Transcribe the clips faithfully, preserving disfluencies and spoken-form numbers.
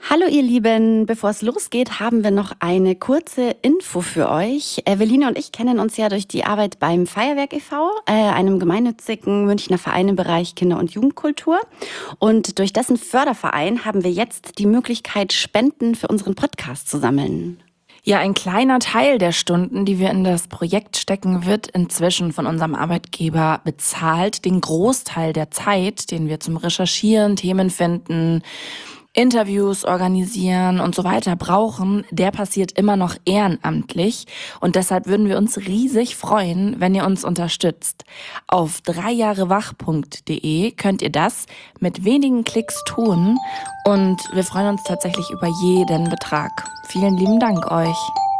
Hallo ihr Lieben, bevor es losgeht, haben wir noch eine kurze Info für euch. Eveline und ich kennen uns ja durch die Arbeit beim Feuerwerk e V, äh, einem gemeinnützigen Münchner Verein im Bereich Kinder- und Jugendkultur. Und durch dessen Förderverein haben wir jetzt die Möglichkeit, Spenden für unseren Podcast zu sammeln. Ja, ein kleiner Teil der Stunden, die wir in das Projekt stecken, wird inzwischen von unserem Arbeitgeber bezahlt. Den Großteil der Zeit, den wir zum Recherchieren, Themen finden, Interviews organisieren und so weiter brauchen, der passiert immer noch ehrenamtlich. Und deshalb würden wir uns riesig freuen, wenn ihr uns unterstützt. Auf dreijahrewach punkt de könnt ihr das mit wenigen Klicks tun. Und wir freuen uns tatsächlich über jeden Betrag. Vielen lieben Dank euch.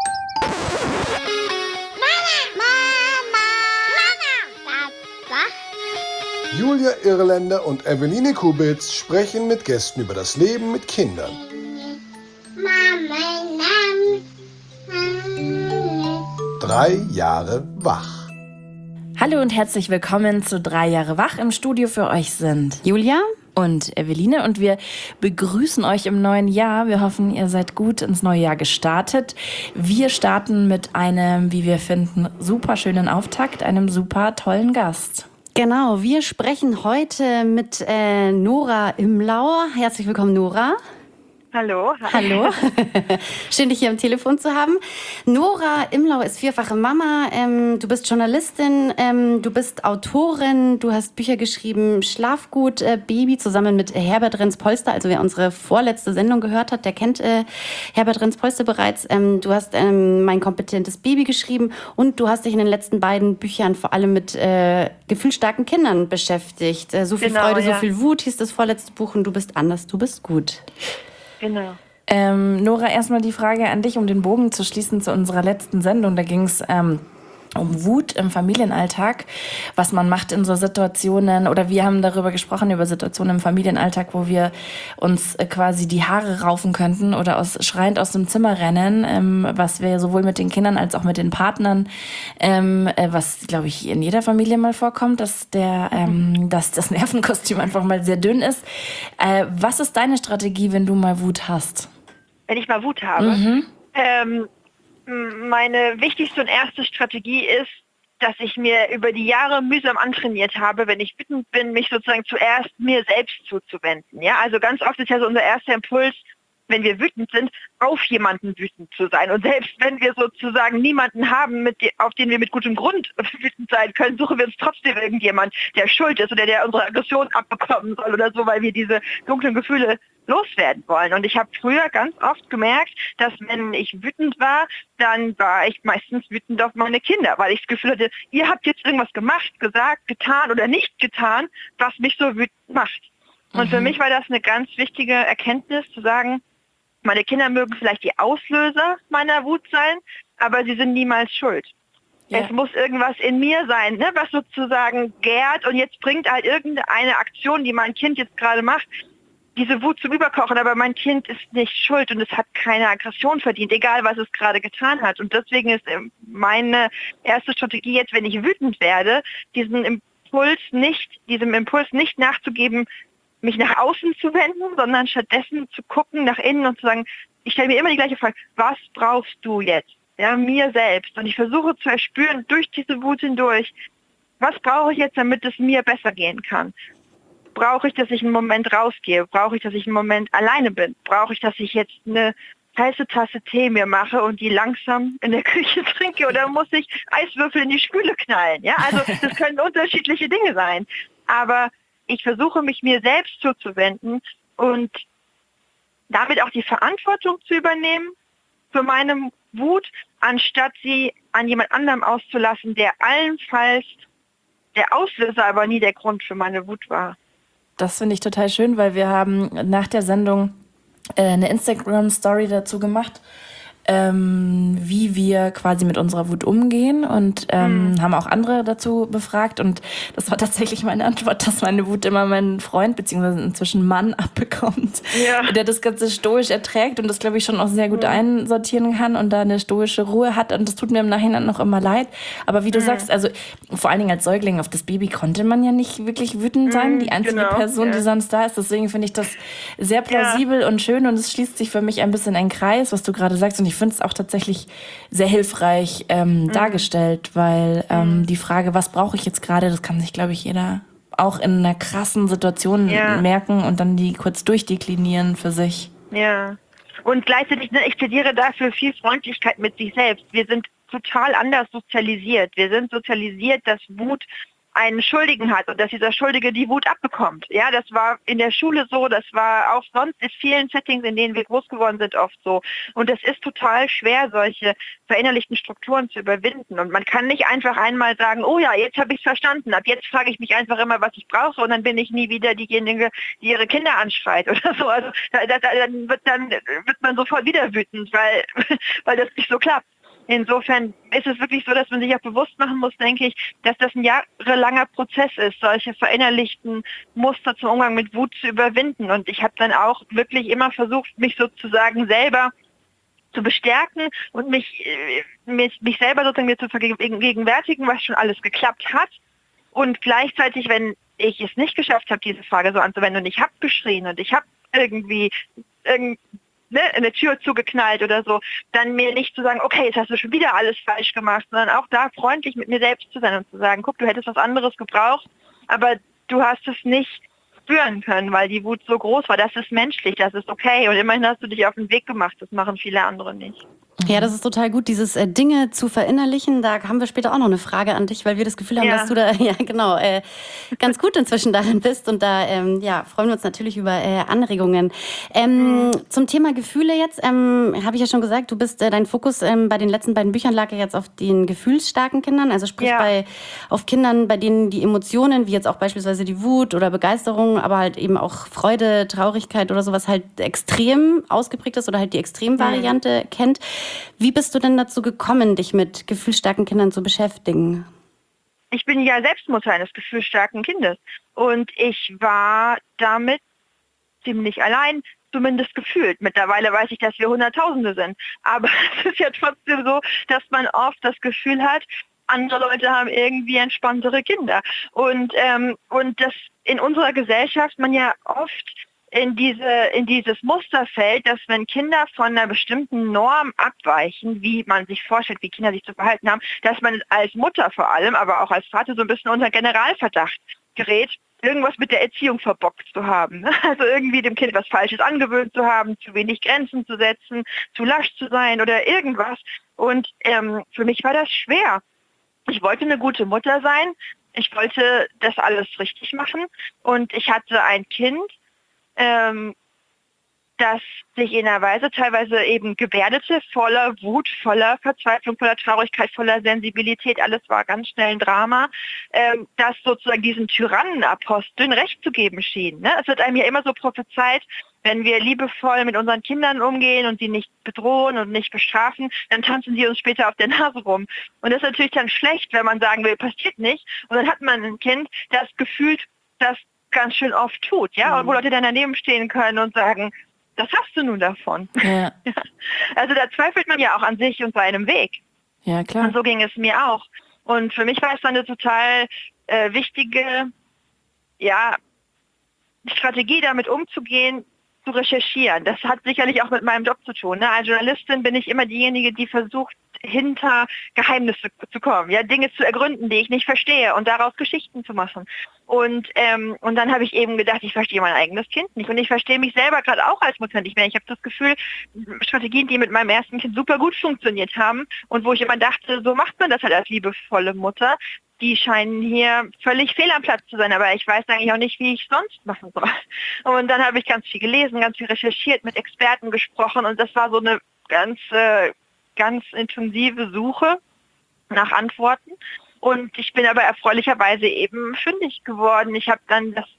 Julia Irländer und Eveline Kubitz sprechen mit Gästen über das Leben mit Kindern. Drei Jahre wach. Hallo und herzlich willkommen zu Drei Jahre wach. Im Studio für euch sind Julia und Eveline und wir begrüßen euch im neuen Jahr. Wir hoffen, ihr seid gut ins neue Jahr gestartet. Wir starten mit einem, wie wir finden, super schönen Auftakt, einem super tollen Gast. Genau, wir sprechen heute mit äh, Nora Imlau. Herzlich willkommen, Nora. Hallo. Hallo. Schön, dich hier am Telefon zu haben. Nora Imlau ist vierfache Mama. Ähm, du bist Journalistin, ähm, du bist Autorin, du hast Bücher geschrieben, Schlafgut, äh, Baby, zusammen mit Herbert Renz-Polster. Also wer unsere vorletzte Sendung gehört hat, der kennt äh, Herbert Renz-Polster bereits. Ähm, du hast ähm, Mein kompetentes Baby geschrieben und du hast dich in den letzten beiden Büchern vor allem mit äh, gefühlsstarken Kindern beschäftigt. Äh, so viel Genau, Freude, ja. so viel Wut hieß das vorletzte Buch und du bist anders, du bist gut. Genau. Ähm, Nora, erstmal die Frage an dich, um den Bogen zu schließen zu unserer letzten Sendung. Da ging es ähm, um Wut im Familienalltag, was man macht in so Situationen, oder wir haben darüber gesprochen, über Situationen im Familienalltag, wo wir uns äh, quasi die Haare raufen könnten oder aus, schreiend aus dem Zimmer rennen, ähm, was wir sowohl mit den Kindern als auch mit den Partnern, ähm, äh, was, glaube ich, in jeder Familie mal vorkommt, dass, der, ähm, dass das Nervenkostüm einfach mal sehr dünn ist. Äh, was ist deine Strategie, wenn du mal Wut hast? Wenn ich mal Wut habe, Mhm. ähm, meine wichtigste und erste Strategie ist, dass ich mir über die Jahre mühsam antrainiert habe, wenn ich wütend bin, mich sozusagen zuerst mir selbst zuzuwenden. Ja, also ganz oft ist ja so unser erster Impuls, wenn wir wütend sind, auf jemanden wütend zu sein. Und selbst wenn wir sozusagen niemanden haben, mit de- auf den wir mit gutem Grund wütend sein können, suchen wir uns trotzdem irgendjemand, der schuld ist oder der unsere Aggression abbekommen soll oder so, weil wir diese dunklen Gefühle loswerden wollen. Und ich habe früher ganz oft gemerkt, dass wenn ich wütend war, dann war ich meistens wütend auf meine Kinder, weil ich das Gefühl hatte, ihr habt jetzt irgendwas gemacht, gesagt, getan oder nicht getan, was mich so wütend macht. Und Mhm. für mich war das eine ganz wichtige Erkenntnis, zu sagen, meine Kinder mögen vielleicht die Auslöser meiner Wut sein, aber sie sind niemals schuld. Ja. Es muss irgendwas in mir sein, ne, was sozusagen gärt und jetzt bringt halt irgendeine Aktion, die mein Kind jetzt gerade macht, diese Wut zum Überkochen, aber mein Kind ist nicht schuld und es hat keine Aggression verdient, egal was es gerade getan hat. Und deswegen ist ähm, meine erste Strategie jetzt, wenn ich wütend werde, diesen Impuls nicht, diesem Impuls nicht nachzugeben, mich nach außen zu wenden, sondern stattdessen zu gucken nach innen und zu sagen, ich stelle mir immer die gleiche Frage, was brauchst du jetzt? Ja, mir selbst. Und ich versuche zu erspüren durch diese Wut hindurch, was brauche ich jetzt, damit es mir besser gehen kann? Brauche ich, dass ich einen Moment rausgehe? Brauche ich, dass ich einen Moment alleine bin? Brauche ich, dass ich jetzt eine heiße Tasse Tee mir mache und die langsam in der Küche trinke? Oder muss ich Eiswürfel in die Spüle knallen? Ja, also das können unterschiedliche Dinge sein. Aber ich versuche, mich mir selbst zuzuwenden und damit auch die Verantwortung zu übernehmen für meine Wut, anstatt sie an jemand anderem auszulassen, der allenfalls der Auslöser, aber nie der Grund für meine Wut war. Das finde ich total schön, weil wir haben nach der Sendung äh, eine Instagram-Story dazu gemacht, ähm, wie wir quasi mit unserer Wut umgehen und ähm, mhm. haben auch andere dazu befragt und das war tatsächlich meine Antwort, dass meine Wut immer mein Freund beziehungsweise inzwischen Mann abbekommt, ja. der das Ganze stoisch erträgt und das, glaube ich, schon auch sehr gut mhm. einsortieren kann und da eine stoische Ruhe hat und das tut mir im Nachhinein noch immer leid, aber wie du mhm. sagst, also vor allen Dingen als Säugling auf das Baby konnte man ja nicht wirklich wütend sein, mhm, die einzige genau. Person, ja. die sonst da ist, deswegen finde ich das sehr plausibel ja. und schön und es schließt sich für mich ein bisschen ein Kreis, was du gerade sagst und ich finde es auch tatsächlich sehr hilfreich ähm, mhm. dargestellt, weil ähm, mhm. die Frage, was brauche ich jetzt gerade, das kann sich, glaube ich, jeder auch in einer krassen Situation ja. merken und dann die kurz durchdeklinieren für sich. Ja, und gleichzeitig, ne, ich plädiere dafür viel Freundlichkeit mit sich selbst. Wir sind total anders sozialisiert. Wir sind sozialisiert, dass Wut einen Schuldigen hat und dass dieser Schuldige die Wut abbekommt. Ja, das war in der Schule so, das war auch sonst in vielen Settings, in denen wir groß geworden sind, oft so. Und es ist total schwer, solche verinnerlichten Strukturen zu überwinden. Und man kann nicht einfach einmal sagen, oh ja, jetzt habe ich es verstanden, ab jetzt frage ich mich einfach immer, was ich brauche und dann bin ich nie wieder diejenige, die ihre Kinder anschreit oder so. Also da, da, dann, wird, dann wird man sofort wieder wütend, weil, weil das nicht so klappt. Insofern ist es wirklich so, dass man sich auch bewusst machen muss, denke ich, dass das ein jahrelanger Prozess ist, solche verinnerlichten Muster zum Umgang mit Wut zu überwinden. Und ich habe dann auch wirklich immer versucht, mich sozusagen selber zu bestärken und mich, mich, mich selber sozusagen mir zu vergegenwärtigen, was schon alles geklappt hat. Und gleichzeitig, wenn ich es nicht geschafft habe, diese Frage so anzuwenden und ich habe geschrien und ich habe irgendwie irgendwie Ne, eine Tür zugeknallt oder so, dann mir nicht zu sagen, okay, jetzt hast du schon wieder alles falsch gemacht, sondern auch da freundlich mit mir selbst zu sein und zu sagen, guck, du hättest was anderes gebraucht, aber du hast es nicht spüren können, weil die Wut so groß war. Das ist menschlich, das ist okay und immerhin hast du dich auf den Weg gemacht, das machen viele andere nicht. Ja, das ist total gut, dieses äh, Dinge zu verinnerlichen. Da haben wir später auch noch eine Frage an dich, weil wir das Gefühl haben, ja. dass du da ja genau äh, ganz gut inzwischen darin bist. Und da ähm, ja, freuen wir uns natürlich über äh, Anregungen. Ähm, mhm. Zum Thema Gefühle jetzt, ähm, habe ich ja schon gesagt, du bist, äh, dein Fokus ähm, bei den letzten beiden Büchern lag ja jetzt auf den gefühlsstarken Kindern. Also sprich ja. bei auf Kindern, bei denen die Emotionen, wie jetzt auch beispielsweise die Wut oder Begeisterung, aber halt eben auch Freude, Traurigkeit oder sowas halt extrem ausgeprägt ist oder halt die Extremvariante mhm. kennt. Wie bist du denn dazu gekommen, dich mit gefühlsstarken Kindern zu beschäftigen? Ich bin ja selbst Mutter eines gefühlsstarken Kindes und ich war damit ziemlich allein, zumindest gefühlt. Mittlerweile weiß ich, dass wir Hunderttausende sind, aber es ist ja trotzdem so, dass man oft das Gefühl hat, andere Leute haben irgendwie entspanntere Kinder und, ähm, und das in unserer Gesellschaft man ja oft in diese in dieses Muster fällt, dass wenn Kinder von einer bestimmten Norm abweichen, wie man sich vorstellt, wie Kinder sich zu verhalten haben, dass man als Mutter vor allem, aber auch als Vater so ein bisschen unter Generalverdacht gerät, irgendwas mit der Erziehung verbockt zu haben. Also irgendwie dem Kind was Falsches angewöhnt zu haben, zu wenig Grenzen zu setzen, zu lasch zu sein oder irgendwas. Und ähm, für mich war das schwer. Ich wollte eine gute Mutter sein. Ich wollte das alles richtig machen. Und ich hatte ein Kind, Ähm, das sich in einer Weise teilweise eben gebärdete, voller Wut, voller Verzweiflung, voller Traurigkeit, voller Sensibilität, alles war ganz schnell ein Drama, ähm, das sozusagen diesen Tyrannenaposteln Recht zu geben schien. Ne? Es wird einem ja immer so prophezeit, wenn wir liebevoll mit unseren Kindern umgehen und sie nicht bedrohen und nicht bestrafen, dann tanzen sie uns später auf der Nase rum. Und das ist natürlich dann schlecht, wenn man sagen will, passiert nicht. Und dann hat man ein Kind, das gefühlt das ganz schön oft tut, ja, und wo Leute dann daneben stehen können und sagen, das hast du nun davon. Ja. Also da zweifelt man ja auch an sich und seinem Weg. Ja, klar. Und so ging es mir auch. Und für mich war es dann eine total äh, wichtige, ja, Strategie, damit umzugehen, zu recherchieren. Das hat sicherlich auch mit meinem Job zu tun. Ne? Als Journalistin bin ich immer diejenige, die versucht, hinter Geheimnisse zu kommen, ja, Dinge zu ergründen, die ich nicht verstehe und daraus Geschichten zu machen. Und ähm, und dann habe ich eben gedacht, ich verstehe mein eigenes Kind nicht und ich verstehe mich selber gerade auch als Mutter nicht mehr. Ich habe das Gefühl, Strategien, die mit meinem ersten Kind super gut funktioniert haben und wo ich immer dachte, so macht man das halt als liebevolle Mutter, die scheinen hier völlig fehl am Platz zu sein, aber ich weiß eigentlich auch nicht, wie ich sonst machen soll. Und dann habe ich ganz viel gelesen, ganz viel recherchiert, mit Experten gesprochen und das war so eine ganz äh, ganz intensive Suche nach Antworten und ich bin aber erfreulicherweise eben fündig geworden. Ich habe dann das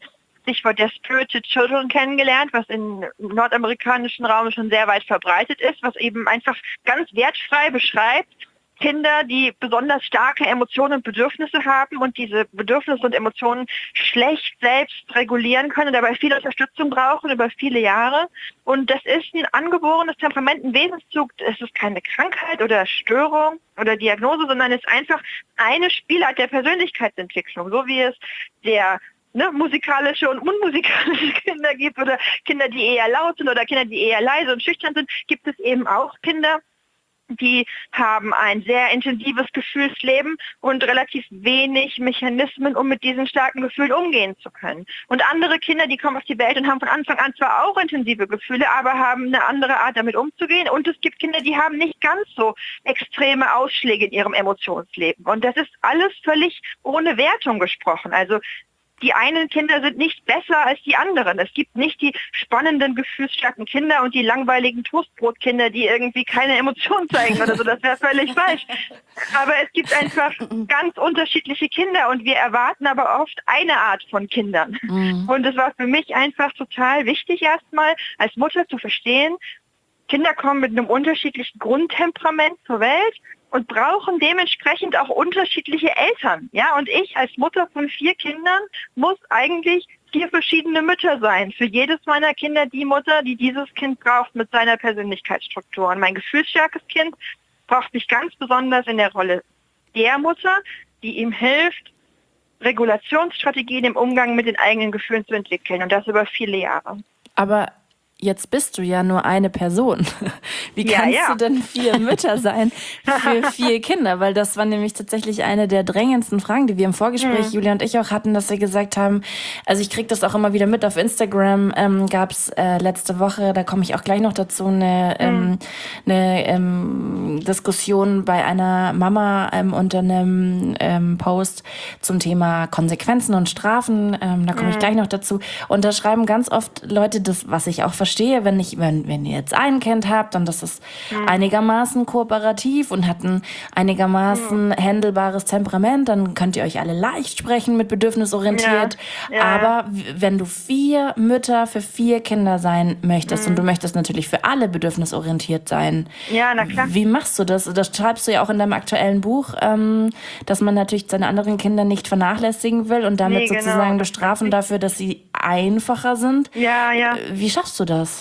Stichwort der Spirited Children kennengelernt, was im nordamerikanischen Raum schon sehr weit verbreitet ist, was eben einfach ganz wertfrei beschreibt, Kinder, die besonders starke Emotionen und Bedürfnisse haben und diese Bedürfnisse und Emotionen schlecht selbst regulieren können, dabei viel Unterstützung brauchen über viele Jahre. Und das ist ein angeborenes Temperament, ein Wesenszug. Es ist keine Krankheit oder Störung oder Diagnose, sondern es ist einfach eine Spielart der Persönlichkeitsentwicklung, so wie es der ne, musikalische und unmusikalische Kinder gibt oder Kinder, die eher laut sind oder Kinder, die eher leise und schüchtern sind, gibt es eben auch Kinder, die haben ein sehr intensives Gefühlsleben und relativ wenig Mechanismen, um mit diesen starken Gefühlen umgehen zu können. Und andere Kinder, die kommen auf die Welt und haben von Anfang an zwar auch intensive Gefühle, aber haben eine andere Art, damit umzugehen. Und es gibt Kinder, die haben nicht ganz so extreme Ausschläge in ihrem Emotionsleben. Und das ist alles völlig ohne Wertung gesprochen. Also die einen Kinder sind nicht besser als die anderen. Es gibt nicht die spannenden, gefühlsstarken Kinder und die langweiligen Toastbrotkinder, die irgendwie keine Emotionen zeigen oder so. Das wäre völlig falsch. Aber es gibt einfach ganz unterschiedliche Kinder und wir erwarten aber oft eine Art von Kindern. Mhm. Und es war für mich einfach total wichtig, erstmal als Mutter zu verstehen, Kinder kommen mit einem unterschiedlichen Grundtemperament zur Welt und brauchen dementsprechend auch unterschiedliche Eltern. Ja, und ich als Mutter von vier Kindern muss eigentlich vier verschiedene Mütter sein. Für jedes meiner Kinder die Mutter, die dieses Kind braucht mit seiner Persönlichkeitsstruktur. Und mein gefühlsstarkes Kind braucht mich ganz besonders in der Rolle der Mutter, die ihm hilft, Regulationsstrategien im Umgang mit den eigenen Gefühlen zu entwickeln. Und das über viele Jahre. Aber jetzt bist du ja nur eine Person. Wie ja, kannst ja. du denn vier Mütter sein für vier Kinder? Weil das war nämlich tatsächlich eine der drängendsten Fragen, die wir im Vorgespräch, mhm. Julia und ich auch hatten, dass wir gesagt haben, also ich kriege das auch immer wieder mit auf Instagram, ähm, gab es äh, letzte Woche, da komme ich auch gleich noch dazu, eine, mhm. ähm, eine ähm, Diskussion bei einer Mama ähm, unter einem ähm, Post zum Thema Konsequenzen und Strafen. Ähm, da komme mhm. ich gleich noch dazu. Und da schreiben ganz oft Leute, das, was ich auch verstehe, verstehe, wenn ich, wenn, wenn ihr jetzt ein Kind habt und das ist mhm. einigermaßen kooperativ und hat ein einigermaßen mhm. handelbares Temperament, dann könnt ihr euch alle leicht sprechen mit bedürfnisorientiert. Ja. Ja. Aber wenn du vier Mütter für vier Kinder sein möchtest mhm. und du möchtest natürlich für alle bedürfnisorientiert sein, ja, na klar. Wie machst du das? Das schreibst du ja auch in deinem aktuellen Buch, ähm, dass man natürlich seine anderen Kinder nicht vernachlässigen will und damit nee, genau. sozusagen bestrafen dafür, dass sie einfacher sind. Ja, ja. Wie schaffst du das?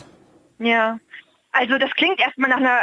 Ja, also das klingt erstmal nach einer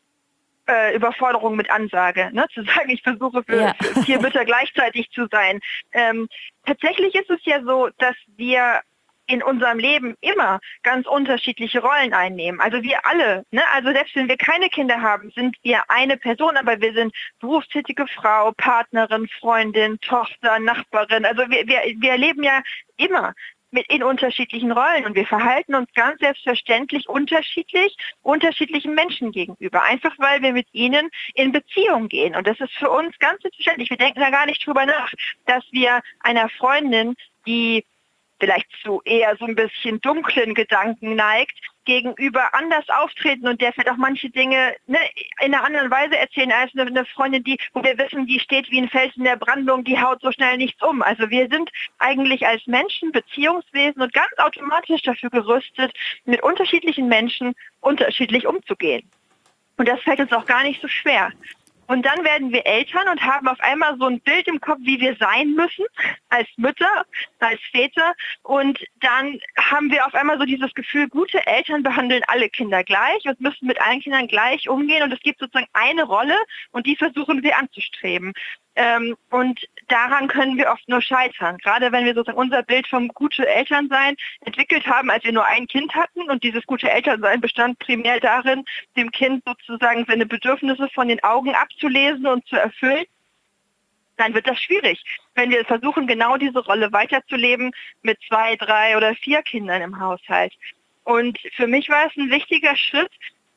äh, Überforderung mit Ansage, ne? Zu sagen, ich versuche für, ja. für vier Mütter gleichzeitig zu sein. Ähm, tatsächlich ist es ja so, dass wir in unserem Leben immer ganz unterschiedliche Rollen einnehmen. Also wir alle, ne? Also selbst wenn wir keine Kinder haben, sind wir eine Person, aber wir sind berufstätige Frau, Partnerin, Freundin, Tochter, Nachbarin. Also wir, wir, wir leben ja immer mit in unterschiedlichen Rollen und wir verhalten uns ganz selbstverständlich unterschiedlich unterschiedlichen Menschen gegenüber, einfach weil wir mit ihnen in Beziehung gehen. Und das ist für uns ganz selbstverständlich. Wir denken da gar nicht drüber nach, dass wir einer Freundin, die vielleicht zu eher so ein bisschen dunklen Gedanken neigt, gegenüber anders auftreten und der vielleicht auch manche Dinge ne, in einer anderen Weise erzählen als eine, eine Freundin, die, wo wir wissen, die steht wie ein Fels in der Brandung, die haut so schnell nichts um. Also wir sind eigentlich als Menschen Beziehungswesen und ganz automatisch dafür gerüstet, mit unterschiedlichen Menschen unterschiedlich umzugehen. Und das fällt uns auch gar nicht so schwer. Und dann werden wir Eltern und haben auf einmal so ein Bild im Kopf, wie wir sein müssen, als Mütter, als Väter. Und dann haben wir auf einmal so dieses Gefühl, gute Eltern behandeln alle Kinder gleich und müssen mit allen Kindern gleich umgehen. Und es gibt sozusagen eine Rolle und die versuchen wir anzustreben. Ähm, und daran können wir oft nur scheitern. Gerade wenn wir sozusagen unser Bild vom gute Elternsein entwickelt haben, als wir nur ein Kind hatten. Und dieses gute Elternsein bestand primär darin, dem Kind sozusagen seine Bedürfnisse von den Augen abzulesen und zu erfüllen. Dann wird das schwierig, wenn wir versuchen, genau diese Rolle weiterzuleben mit zwei, drei oder vier Kindern im Haushalt. Und für mich war es ein wichtiger Schritt,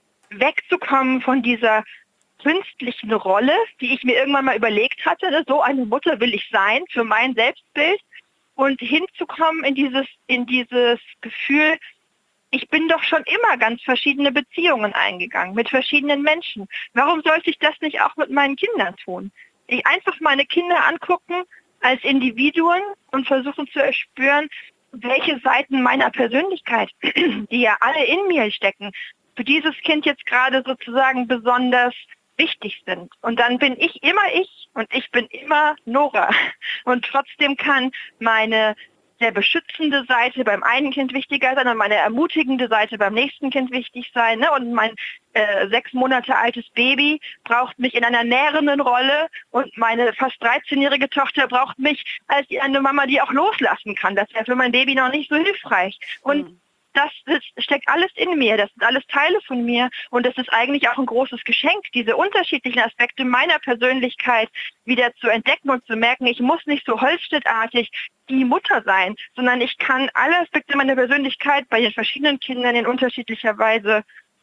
wegzukommen von dieser künstlichen Rolle, die ich mir irgendwann mal überlegt hatte, ne? So eine Mutter will ich sein für mein Selbstbild und hinzukommen in dieses, in dieses Gefühl, ich bin doch schon immer ganz verschiedene Beziehungen eingegangen mit verschiedenen Menschen. Warum sollte ich das nicht auch mit meinen Kindern tun? Ich einfach meine Kinder angucken als Individuen und versuchen zu erspüren, welche Seiten meiner Persönlichkeit, die ja alle in mir stecken, für dieses Kind jetzt gerade sozusagen besonders wichtig sind. Und dann bin ich immer ich und ich bin immer Nora. Und trotzdem kann meine sehr beschützende Seite beim einen Kind wichtiger sein und meine ermutigende Seite beim nächsten Kind wichtig sein. Ne? Und mein äh, sechs Monate altes Baby braucht mich in einer nährenden Rolle und meine fast dreizehnjährige Tochter braucht mich als eine Mama, die auch loslassen kann. Das wäre für mein Baby noch nicht so hilfreich. Und mhm. Das, das steckt alles in mir, das sind alles Teile von mir und das ist eigentlich auch ein großes Geschenk, diese unterschiedlichen Aspekte meiner Persönlichkeit wieder zu entdecken und zu merken, ich muss nicht so holzschnittartig die Mutter sein, sondern ich kann alle Aspekte meiner Persönlichkeit bei den verschiedenen Kindern in unterschiedlicher Weise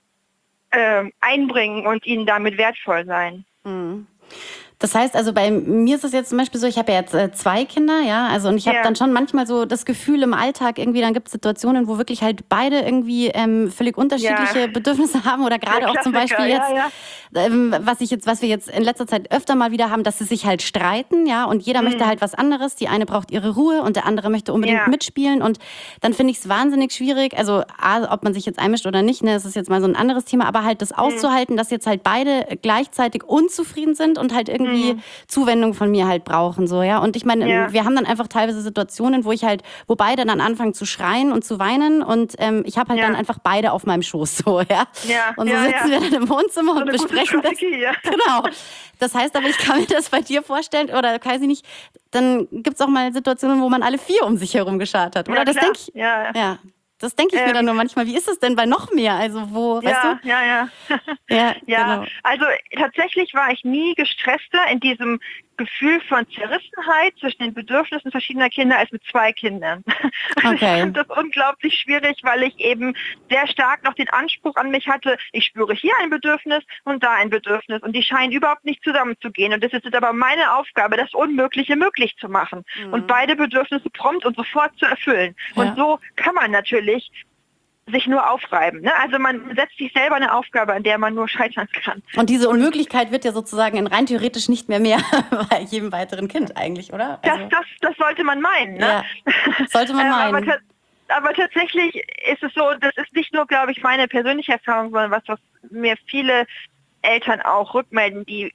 äh, einbringen und ihnen damit wertvoll sein. Mhm. Das heißt also, bei mir ist es jetzt zum Beispiel so, ich habe ja jetzt äh, zwei Kinder, ja, also und ich habe ja. dann schon manchmal so das Gefühl im Alltag irgendwie, dann gibt es Situationen, wo wirklich halt beide irgendwie ähm, völlig unterschiedliche ja. Bedürfnisse haben oder gerade auch zum Beispiel jetzt, ja, ja. Ähm, was ich jetzt, was wir jetzt in letzter Zeit öfter mal wieder haben, dass sie sich halt streiten, ja, und jeder mhm. möchte halt was anderes. Die eine braucht ihre Ruhe und der andere möchte unbedingt ja. mitspielen und dann finde ich es wahnsinnig schwierig, also A, ob man sich jetzt einmischt oder nicht, ne, das ist jetzt mal so ein anderes Thema, aber halt das auszuhalten, mhm. dass jetzt halt beide gleichzeitig unzufrieden sind und halt irgendwie Mhm. Zuwendung von mir halt brauchen, so, ja. Und ich meine, ja. wir haben dann einfach teilweise Situationen, wo ich halt, wo beide dann anfangen zu schreien und zu weinen und ähm, ich habe halt ja. dann einfach beide auf meinem Schoß, so, ja. ja. Und so ja, sitzen ja. wir dann im Wohnzimmer so und besprechen das. Ja. Genau. Das heißt aber, ich kann mir das bei dir vorstellen, oder weiß ich nicht, dann gibt es auch mal Situationen, wo man alle vier um sich herum geschart hat, oder? Ja, das denke ich. Ja, ja. ja. Das denke ich ähm, mir dann nur manchmal. Wie ist es denn bei noch mehr? Also wo, ja, weißt du? Ja, ja, ja. ja. Genau. Also tatsächlich war ich nie gestresster in diesem Gefühl von Zerrissenheit zwischen den Bedürfnissen verschiedener Kinder als mit zwei Kindern. Also okay. Ich fand das unglaublich schwierig, weil ich eben sehr stark noch den Anspruch an mich hatte, ich spüre hier ein Bedürfnis und da ein Bedürfnis und die scheinen überhaupt nicht zusammenzugehen. Und das ist jetzt aber meine Aufgabe, das Unmögliche möglich zu machen mhm. und beide Bedürfnisse prompt und sofort zu erfüllen. Ja. Und so kann man natürlich sich nur aufreiben. Ne? Also man setzt sich selber eine Aufgabe, an der man nur scheitern kann. Und diese Unmöglichkeit wird ja sozusagen in rein theoretisch nicht mehr mehr bei jedem weiteren Kind eigentlich, oder? Also das, das, das sollte man meinen. Ne? Ja, sollte man meinen. aber, ta- aber tatsächlich ist es so, das ist nicht nur, glaube ich, meine persönliche Erfahrung, sondern was, was mir viele Eltern auch rückmelden, die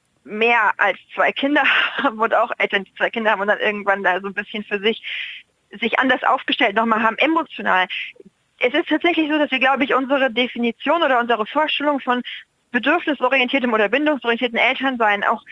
mehr als zwei Kinder haben und auch Eltern, die zwei Kinder haben und dann irgendwann da so ein bisschen für sich sich anders aufgestellt nochmal haben, emotional. Es ist tatsächlich so, dass wir, glaube ich, unsere Definition oder unsere Vorstellung von bedürfnisorientiertem oder bindungsorientierten Elternsein auch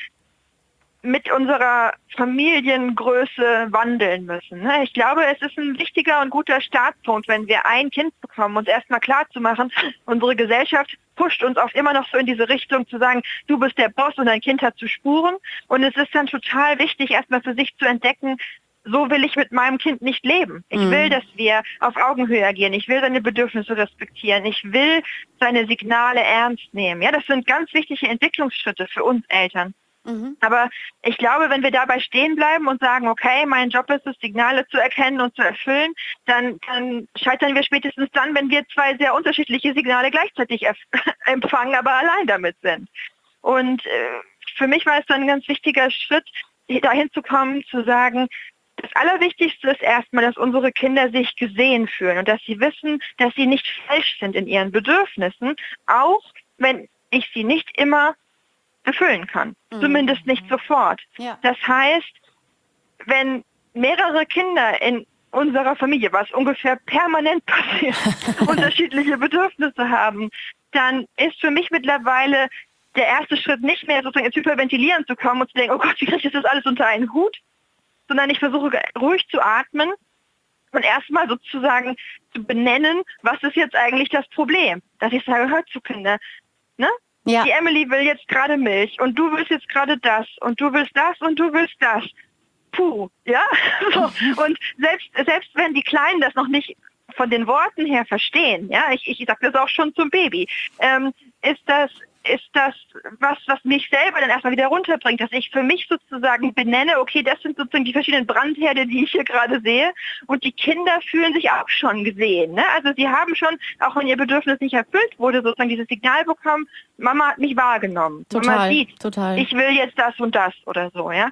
mit unserer Familiengröße wandeln müssen. Ich glaube, es ist ein wichtiger und guter Startpunkt, wenn wir ein Kind bekommen, uns erstmal klar zu machen, unsere Gesellschaft pusht uns oft immer noch so in diese Richtung zu sagen, du bist der Boss und dein Kind hat zu spuren. Und es ist dann total wichtig, erstmal für sich zu entdecken, so will ich mit meinem Kind nicht leben. Ich mhm. will, dass wir auf Augenhöhe agieren. Ich will seine Bedürfnisse respektieren. Ich will seine Signale ernst nehmen. Ja, das sind ganz wichtige Entwicklungsschritte für uns Eltern. Mhm. Aber ich glaube, wenn wir dabei stehen bleiben und sagen, okay, mein Job ist es, Signale zu erkennen und zu erfüllen, dann, dann scheitern wir spätestens dann, wenn wir zwei sehr unterschiedliche Signale gleichzeitig erf- empfangen, aber allein damit sind. Und äh, für mich war es dann ein ganz wichtiger Schritt, dahin zu kommen, zu sagen, das Allerwichtigste ist erstmal, dass unsere Kinder sich gesehen fühlen und dass sie wissen, dass sie nicht falsch sind in ihren Bedürfnissen, auch wenn ich sie nicht immer erfüllen kann. Mhm. Zumindest nicht sofort. Ja. Das heißt, wenn mehrere Kinder in unserer Familie, was ungefähr permanent passiert, unterschiedliche Bedürfnisse haben, dann ist für mich mittlerweile der erste Schritt nicht mehr sozusagen ins Hyperventilieren zu kommen und zu denken, oh Gott, wie kriege ich das alles unter einen Hut? Sondern ich versuche ruhig zu atmen und erstmal sozusagen zu benennen, was ist jetzt eigentlich das Problem. Dass ich sage, hör zu, Kinder, ne? Ja. Die Emily will jetzt gerade Milch und du willst jetzt gerade das und du willst das und du willst das. Puh, ja? So. Und selbst, selbst wenn die Kleinen das noch nicht von den Worten her verstehen, ja, ich, ich sage das auch schon zum Baby, ähm, ist das ist das was, was mich selber dann erstmal wieder runterbringt, dass ich für mich sozusagen benenne, okay, das sind sozusagen die verschiedenen Brandherde, die ich hier gerade sehe und die Kinder fühlen sich auch schon gesehen. Ne? Also sie haben schon, auch wenn ihr Bedürfnis nicht erfüllt wurde, sozusagen dieses Signal bekommen, Mama hat mich wahrgenommen. Total, Mama sieht, total. Ich will jetzt das und das oder so. Ja.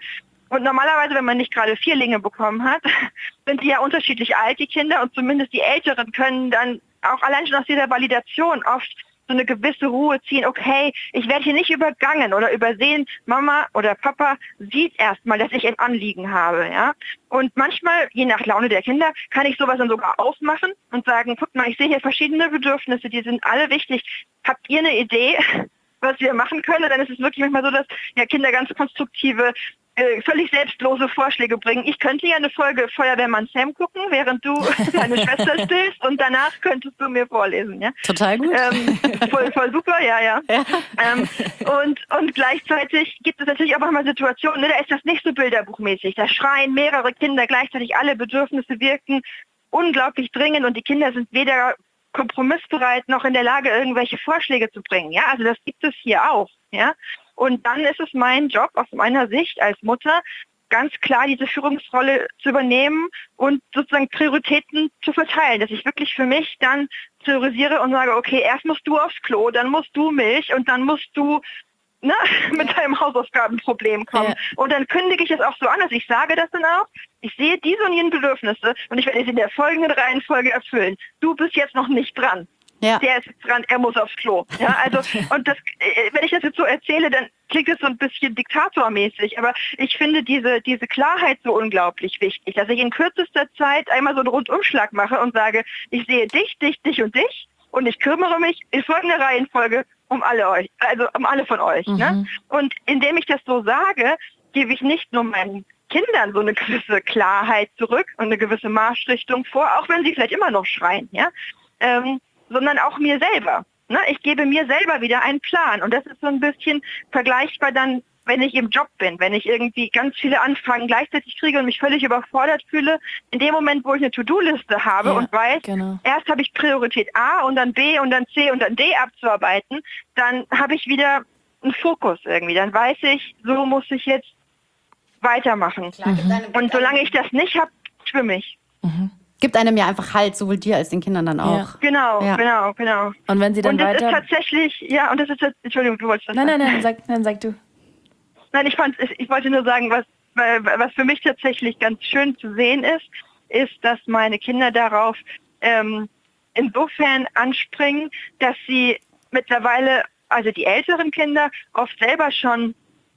Und normalerweise, wenn man nicht gerade Vierlinge bekommen hat, sind die ja unterschiedlich alt, die Kinder, und zumindest die Älteren können dann auch allein schon aus dieser Validation oft so eine gewisse Ruhe ziehen. Okay, ich werde hier nicht übergangen oder übersehen. Mama oder Papa sieht erstmal, dass ich ein Anliegen habe, ja. Und manchmal, je nach Laune der Kinder, kann ich sowas dann sogar aufmachen und sagen, guck mal, ich sehe hier verschiedene Bedürfnisse, die sind alle wichtig. Habt ihr eine Idee, was wir machen können? Und dann ist es wirklich manchmal so, dass ja Kinder ganz konstruktive, völlig selbstlose Vorschläge bringen. Ich könnte ja eine Folge Feuerwehrmann Sam gucken, während du deine Schwester stillst, und danach könntest du mir vorlesen. Ja? Total gut. Ähm, voll, voll super, ja, ja. ja. Ähm, und, und gleichzeitig gibt es natürlich auch manchmal Situationen, ne, da ist das nicht so bilderbuchmäßig. Da schreien mehrere Kinder gleichzeitig, alle Bedürfnisse wirken unglaublich dringend und die Kinder sind weder kompromissbereit noch in der Lage, irgendwelche Vorschläge zu bringen. Ja, also das gibt es hier auch. Ja. Und dann ist es mein Job aus meiner Sicht als Mutter, ganz klar diese Führungsrolle zu übernehmen und sozusagen Prioritäten zu verteilen, dass ich wirklich für mich dann priorisiere und sage, okay, erst musst du aufs Klo, dann musst du Milch und dann musst du ne, mit deinem Hausaufgabenproblem kommen. Ja. Und dann kündige ich es auch so an, dass ich sage das dann auch, ich sehe diese und jene Bedürfnisse und ich werde sie in der folgenden Reihenfolge erfüllen. Du bist jetzt noch nicht dran. Ja. Der ist jetzt dran, er muss aufs Klo. Ja, also, und das, wenn ich das jetzt so erzähle, dann klingt es so ein bisschen diktatormäßig, aber ich finde diese, diese Klarheit so unglaublich wichtig, dass ich in kürzester Zeit einmal so einen Rundumschlag mache und sage, ich sehe dich, dich, dich und dich und ich kümmere mich in folgender Reihenfolge um alle euch, also um alle von euch. Mhm. Ne? Und indem ich das so sage, gebe ich nicht nur meinen Kindern so eine gewisse Klarheit zurück und eine gewisse Marschrichtung vor, auch wenn sie vielleicht immer noch schreien, ja, ähm, sondern auch mir selber. Ne? Ich gebe mir selber wieder einen Plan. Und das ist so ein bisschen vergleichbar dann, wenn ich im Job bin, wenn ich irgendwie ganz viele Anfragen gleichzeitig kriege und mich völlig überfordert fühle. In dem Moment, wo ich eine To-Do-Liste habe ja, und weiß, genau. erst habe ich Priorität A und dann B und dann C und dann D abzuarbeiten, dann habe ich wieder einen Fokus irgendwie. Dann weiß ich, so muss ich jetzt weitermachen. Klar, mhm. Und solange ich das nicht habe, schwimme ich. Mhm. Gibt einem ja einfach Halt, sowohl dir als den Kindern dann auch. Ja. Genau, ja. genau, genau. Und wenn sie dann und das weiter... ist tatsächlich, ja, und das ist, Entschuldigung, du wolltest das Nein, sagen. nein, nein, sag, nein, sag du. Nein, ich fand, ich wollte nur sagen, was, was für mich tatsächlich ganz schön zu sehen ist, ist, dass meine Kinder darauf ähm, insofern anspringen, dass sie mittlerweile, also die älteren Kinder, oft selber schon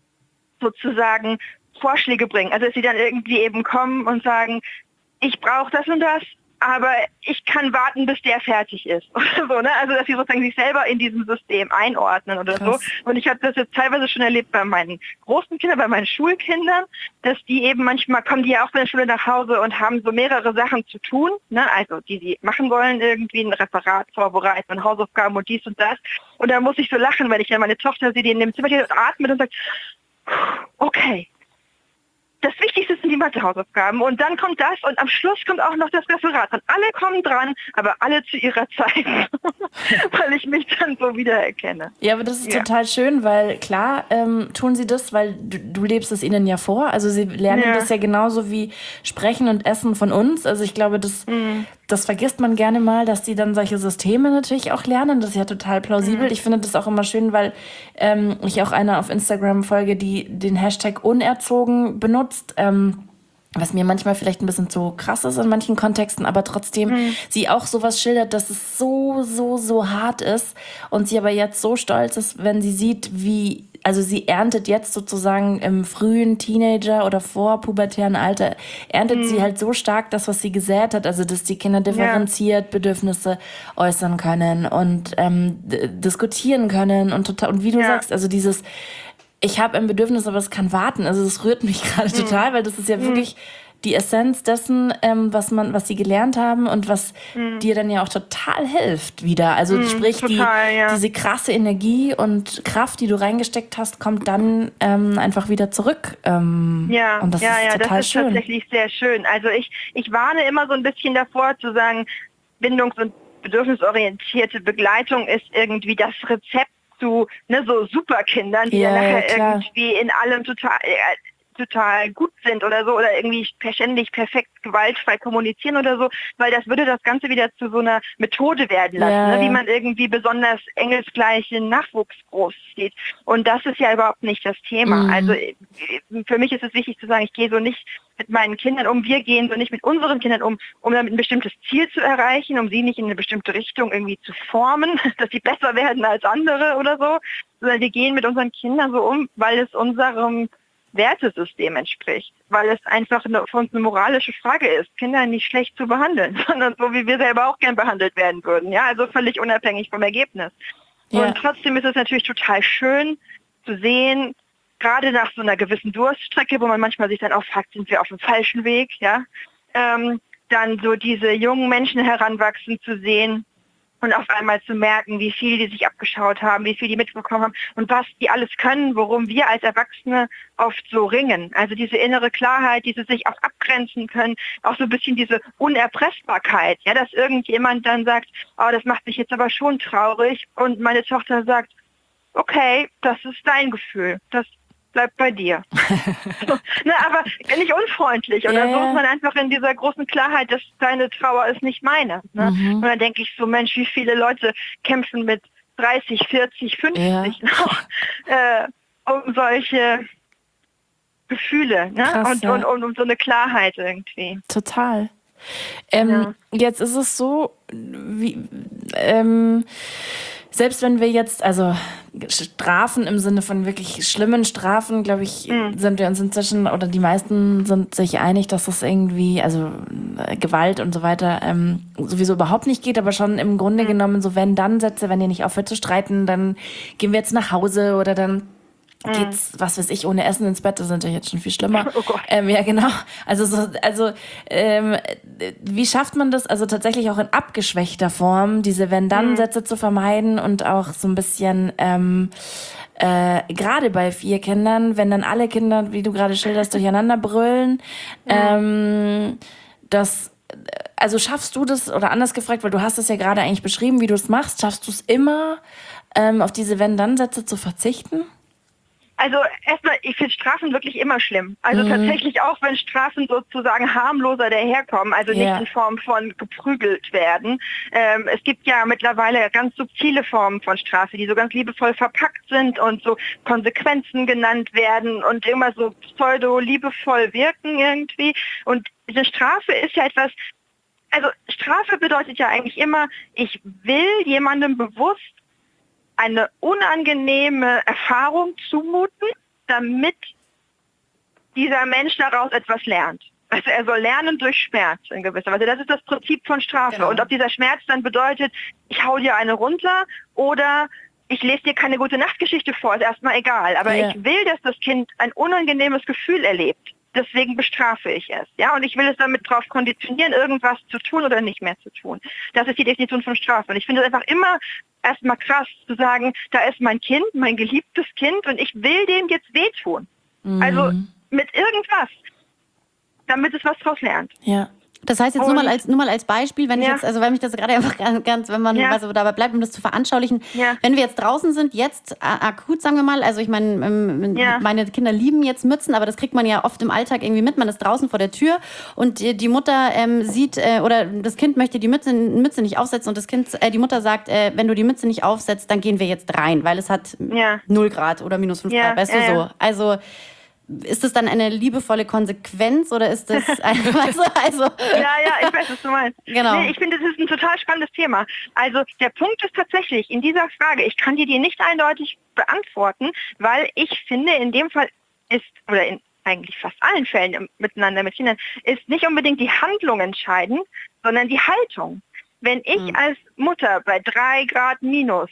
sozusagen Vorschläge bringen. Also dass sie dann irgendwie eben kommen und sagen, ich brauche das und das, aber ich kann warten, bis der fertig ist. Oder so, ne? Also dass sie sozusagen sich selber in diesem System einordnen oder Krass. so. Und ich habe das jetzt teilweise schon erlebt bei meinen großen Kindern, bei meinen Schulkindern, dass die eben manchmal kommen die ja auch von der Schule nach Hause und haben so mehrere Sachen zu tun, ne? Also die sie machen wollen, irgendwie ein Referat vorbereiten und Hausaufgaben und dies und das. Und dann muss ich so lachen, wenn ich dann meine Tochter sehe, die in dem Zimmer steht und atmet und sagt, okay, das Wichtigste sind die Mathe-Hausaufgaben und dann kommt das und am Schluss kommt auch noch das Referat. Und alle kommen dran, aber alle zu ihrer Zeit, weil ich mich dann so wiedererkenne. Ja, aber das ist ja. total schön, weil klar ähm, tun sie das, weil du, du lebst es ihnen ja vor. Also sie lernen ja. das ja genauso wie Sprechen und Essen von uns. Also ich glaube, das, mhm. das vergisst man gerne mal, dass die dann solche Systeme natürlich auch lernen. Das ist ja total plausibel. Mhm. Ich finde das auch immer schön, weil ähm, ich auch eine auf Instagram folge, die den Hashtag unerzogen benutzt. Ähm, was mir manchmal vielleicht ein bisschen zu krass ist in manchen Kontexten, aber trotzdem mhm. sie auch sowas schildert, dass es so, so, so hart ist und sie aber jetzt so stolz ist, wenn sie sieht, wie, also sie erntet jetzt sozusagen im frühen Teenager- oder vorpubertären Alter, erntet mhm. sie halt so stark das, was sie gesät hat, also dass die Kinder differenziert ja. Bedürfnisse äußern können und ähm, d- diskutieren können und total, und wie du ja. sagst, also dieses ich habe ein Bedürfnis, aber es kann warten. Also das rührt mich gerade mhm. total, weil das ist ja mhm. wirklich die Essenz dessen, ähm, was man, was sie gelernt haben und was mhm. dir dann ja auch total hilft wieder. Also mhm, sprich, total, die, ja. diese krasse Energie und Kraft, die du reingesteckt hast, kommt dann ähm, einfach wieder zurück. Ähm, ja, und das ja, ist ja, total das ist schön. tatsächlich sehr schön. Also ich, ich warne immer so ein bisschen davor zu sagen, bindungs- und bedürfnisorientierte Begleitung ist irgendwie das Rezept zu ne, so Superkindern, die ja, dann nachher ja, irgendwie in allem total... total gut sind oder so oder irgendwie ständig perfekt gewaltfrei kommunizieren oder so, weil das würde das Ganze wieder zu so einer Methode werden lassen, Ja, ne? ja. Wie man irgendwie besonders engelsgleichen Nachwuchs großzieht. Und das ist ja überhaupt nicht das Thema. Mhm. Also äh, für mich ist es wichtig zu sagen, ich gehe so nicht mit meinen Kindern um, wir gehen so nicht mit unseren Kindern um, um damit ein bestimmtes Ziel zu erreichen, um sie nicht in eine bestimmte Richtung irgendwie zu formen, dass sie besser werden als andere oder so, sondern wir gehen mit unseren Kindern so um, weil es unserem Wertesystem entspricht, weil es einfach eine, für uns eine moralische Frage ist, Kinder nicht schlecht zu behandeln, sondern so, wie wir selber auch gern behandelt werden würden. Ja, also völlig unabhängig vom Ergebnis. Ja. Und trotzdem ist es natürlich total schön zu sehen, gerade nach so einer gewissen Durststrecke, wo man manchmal sich dann auch fragt, sind wir auf dem falschen Weg, ja, ähm, dann so diese jungen Menschen heranwachsen zu sehen und auf einmal zu merken, wie viel die sich abgeschaut haben, wie viel die mitbekommen haben und was die alles können, worum wir als Erwachsene oft so ringen. Also diese innere Klarheit, diese sich auch abgrenzen können, auch so ein bisschen diese Unerpressbarkeit, ja, dass irgendjemand dann sagt, oh, das macht mich jetzt aber schon traurig und meine Tochter sagt, okay, das ist dein Gefühl, das bleibt bei dir. So, ne, aber nicht unfreundlich oder Ja, so ja. ist man einfach in dieser großen Klarheit, dass deine Trauer ist nicht meine. Ne? Mhm. Und dann denke ich so, Mensch, wie viele Leute kämpfen mit dreißig, vierzig, fünfzig Ja. noch äh, um solche Gefühle, ne? Krass, und, ja. und, und um so eine Klarheit irgendwie. Total. Ähm, Ja. Jetzt ist es so, wie, ähm, selbst wenn wir jetzt, also Strafen im Sinne von wirklich schlimmen Strafen, glaube ich, Mhm. sind wir uns inzwischen, oder die meisten sind sich einig, dass das irgendwie, also äh, Gewalt und so weiter, ähm, sowieso überhaupt nicht geht, aber schon im Grunde genommen so Wenn-Dann-Sätze, wenn ihr nicht aufhört zu streiten, dann gehen wir jetzt nach Hause oder dann geht's, was weiß ich, ohne Essen ins Bett, das ist natürlich jetzt schon viel schlimmer. Oh Gott. Ähm, ja, genau. Also, so, also ähm, wie schafft man das, also tatsächlich auch in abgeschwächter Form, diese Wenn-Dann-Sätze zu vermeiden und auch so ein bisschen, ähm, äh, gerade bei vier Kindern, wenn dann alle Kinder, wie du gerade schilderst, durcheinander brüllen, ähm, das, also schaffst du das, oder anders gefragt, weil du hast es ja gerade eigentlich beschrieben, wie du es machst, schaffst du es immer, ähm, auf diese Wenn-Dann-Sätze zu verzichten? Also erstmal, ich finde Strafen wirklich immer schlimm. Also Mhm. tatsächlich auch, wenn Strafen sozusagen harmloser daherkommen, also nicht Ja. in Form von geprügelt werden. Ähm, es gibt ja mittlerweile ganz subtile Formen von Strafe, die so ganz liebevoll verpackt sind und so Konsequenzen genannt werden und immer so pseudo-liebevoll wirken irgendwie. Und eine Strafe ist ja etwas, also Strafe bedeutet ja eigentlich immer, ich will jemandem bewusst eine unangenehme Erfahrung zumuten, damit dieser Mensch daraus etwas lernt. Also er soll lernen durch Schmerz in gewisser Weise. Das ist das Prinzip von Strafe. Genau. Und ob dieser Schmerz dann bedeutet, ich hau dir eine runter oder ich lese dir keine gute Nachtgeschichte vor, ist erstmal egal. Aber Ja. ich will, dass das Kind ein unangenehmes Gefühl erlebt. Deswegen bestrafe ich es. Ja, und ich will es damit darauf konditionieren, irgendwas zu tun oder nicht mehr zu tun. Das ist die Definition von Strafe. Und ich finde es einfach immer erstmal krass zu sagen, da ist mein Kind, mein geliebtes Kind und ich will dem jetzt wehtun. Also mit irgendwas, damit es was draus lernt. Ja. Das heißt jetzt nur Und- mal als nur mal als Beispiel, wenn ich Ja. jetzt, also weil mich das gerade einfach ganz, ganz wenn man Ja. also dabei bleibt, um das zu veranschaulichen, Ja. wenn wir jetzt draußen sind, jetzt äh, akut, sagen wir mal, also ich meine, ähm, Ja. meine Kinder lieben jetzt Mützen, aber das kriegt man ja oft im Alltag irgendwie mit. Man ist draußen vor der Tür und die, die Mutter ähm, sieht äh, oder das Kind möchte die Mütze, Mütze nicht aufsetzen und das Kind, äh, die Mutter sagt, äh, wenn du die Mütze nicht aufsetzt, dann gehen wir jetzt rein, weil es hat Ja. null Grad oder minus fünf Ja, Grad, weißt ja, du so. ja. Also ist das dann eine liebevolle Konsequenz oder ist das ein, also, also Ja, ja, ich weiß, was du meinst. Genau. Nee, ich finde, das ist ein total spannendes Thema. Also der Punkt ist tatsächlich in dieser Frage, ich kann dir die nicht eindeutig beantworten, weil ich finde, in dem Fall ist, oder in eigentlich fast allen Fällen im- miteinander mit Kindern, ist nicht unbedingt die Handlung entscheidend, sondern die Haltung. Wenn ich Mhm. als Mutter bei drei Grad minus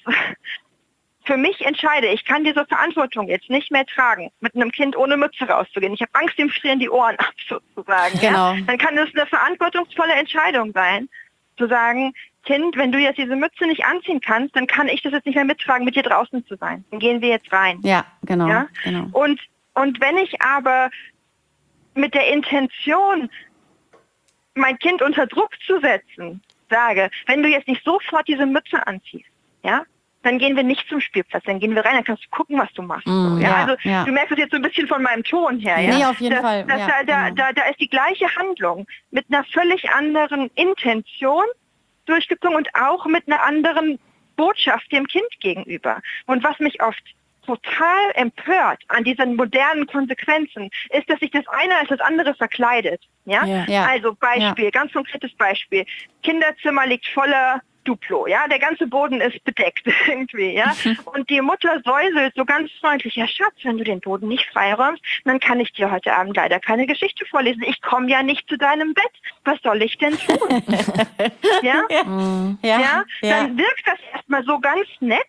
für mich entscheide, ich kann diese Verantwortung jetzt nicht mehr tragen, mit einem Kind ohne Mütze rauszugehen. Ich habe Angst, dem frieren die Ohren ab, sozusagen. Genau. Ja? Dann kann es eine verantwortungsvolle Entscheidung sein, zu sagen, Kind, wenn du jetzt diese Mütze nicht anziehen kannst, dann kann ich das jetzt nicht mehr mittragen, mit dir draußen zu sein. Dann gehen wir jetzt rein. ja, genau, Ja? genau. Und, und wenn ich aber mit der Intention, mein Kind unter Druck zu setzen, sage, wenn du jetzt nicht sofort diese Mütze anziehst, ja, dann gehen wir nicht zum Spielplatz, dann gehen wir rein, dann kannst du gucken, was du machst. Mm, so, ja? ja, Also ja. du merkst es jetzt so ein bisschen von meinem Ton her. Ja? Nee, auf jeden das, Fall. Das, Ja, da, da, genau. da, da ist die gleiche Handlung mit einer völlig anderen Intention durchgezogen und auch mit einer anderen Botschaft dem Kind gegenüber. Und was mich oft total empört an diesen modernen Konsequenzen, ist, dass sich das eine als das andere verkleidet. Ja? Ja. Ja. Also Beispiel, ganz konkretes Beispiel. Kinderzimmer liegt voller Duplo, ja, der ganze Boden ist bedeckt irgendwie, ja, und die Mutter säuselt so ganz freundlich, ja Schatz, wenn du den Boden nicht freiräumst, dann kann ich dir heute Abend leider keine Geschichte vorlesen. Ich komme ja nicht zu deinem Bett. Was soll ich denn tun? ja? Ja, Ja? ja. Dann wirkt das erstmal so ganz nett.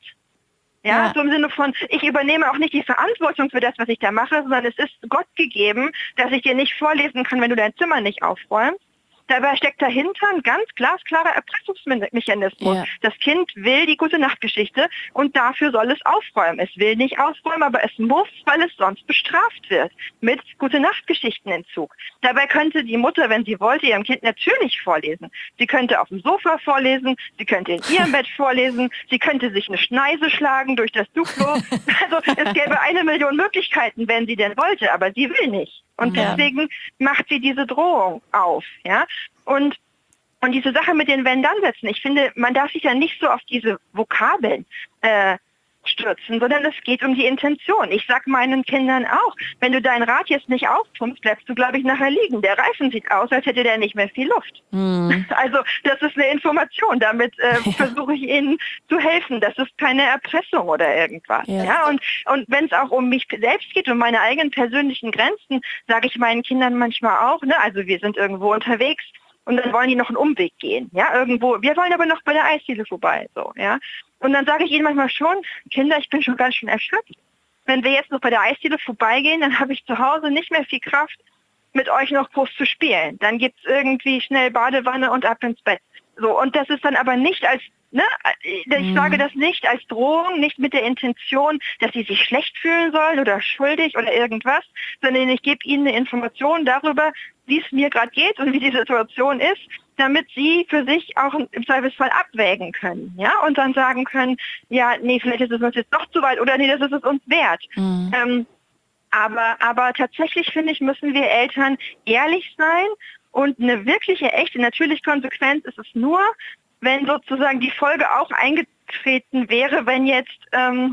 Ja, Ja. so im Sinne von, ich übernehme auch nicht die Verantwortung für das, was ich da mache, sondern es ist Gott gegeben, dass ich dir nicht vorlesen kann, wenn du dein Zimmer nicht aufräumst. Dabei steckt dahinter ein ganz glasklarer Erpressungsmechanismus. Ja. Das Kind will die Gute-Nacht-Geschichte und dafür soll es aufräumen. Es will nicht aufräumen, aber es muss, weil es sonst bestraft wird mit Gute-Nacht-Geschichtenentzug. Dabei könnte die Mutter, wenn sie wollte, ihrem Kind natürlich vorlesen. Sie könnte auf dem Sofa vorlesen, sie könnte in ihrem Bett vorlesen, sie könnte sich eine Schneise schlagen durch das Duplo. Also es gäbe eine Million Möglichkeiten, wenn sie denn wollte, aber sie will nicht. Und Ja. deswegen macht sie diese Drohung auf, ja. Und, und diese Sache mit den Wenn-Dann-Sätzen, ich finde, man darf sich ja nicht so auf diese Vokabeln äh, stürzen, sondern es geht um die Intention. Ich sag meinen Kindern auch, wenn du dein Rad jetzt nicht aufpumpst, bleibst du, glaube ich, nachher liegen. Der Reifen sieht aus, als hätte der nicht mehr viel Luft. Mhm. Also das ist eine Information. Damit äh, versuche ich ihnen zu helfen. Das ist keine Erpressung oder irgendwas. Ja. Ja, und und wenn es auch um mich selbst geht, um meine eigenen persönlichen Grenzen, sage ich meinen Kindern manchmal auch, ne, also wir sind irgendwo unterwegs und dann wollen die noch einen Umweg gehen. Ja, irgendwo. Wir wollen aber noch bei der Eisdiele vorbei. So, ja. Und dann sage ich ihnen manchmal schon, Kinder, ich bin schon ganz schön erschöpft. Wenn wir jetzt noch bei der Eisdiele vorbeigehen, dann habe ich zu Hause nicht mehr viel Kraft, mit euch noch groß zu spielen. Dann gibt's irgendwie schnell Badewanne und ab ins Bett. So, und das ist dann aber nicht als, ne, ich Mhm. sage das nicht als Drohung, nicht mit der Intention, dass sie sich schlecht fühlen sollen oder schuldig oder irgendwas, sondern ich gebe ihnen eine Information darüber, wie es mir gerade geht und wie die Situation ist, damit sie für sich auch im Zweifelsfall abwägen können, ja, und dann sagen können, ja, nee, vielleicht ist es uns jetzt doch zu weit oder nee, das ist es uns wert. Mhm. Ähm, aber, aber tatsächlich, finde ich, müssen wir Eltern ehrlich sein und eine wirkliche, echte, natürliche Konsequenz ist es nur, wenn sozusagen die Folge auch eingetreten wäre, wenn jetzt ähm,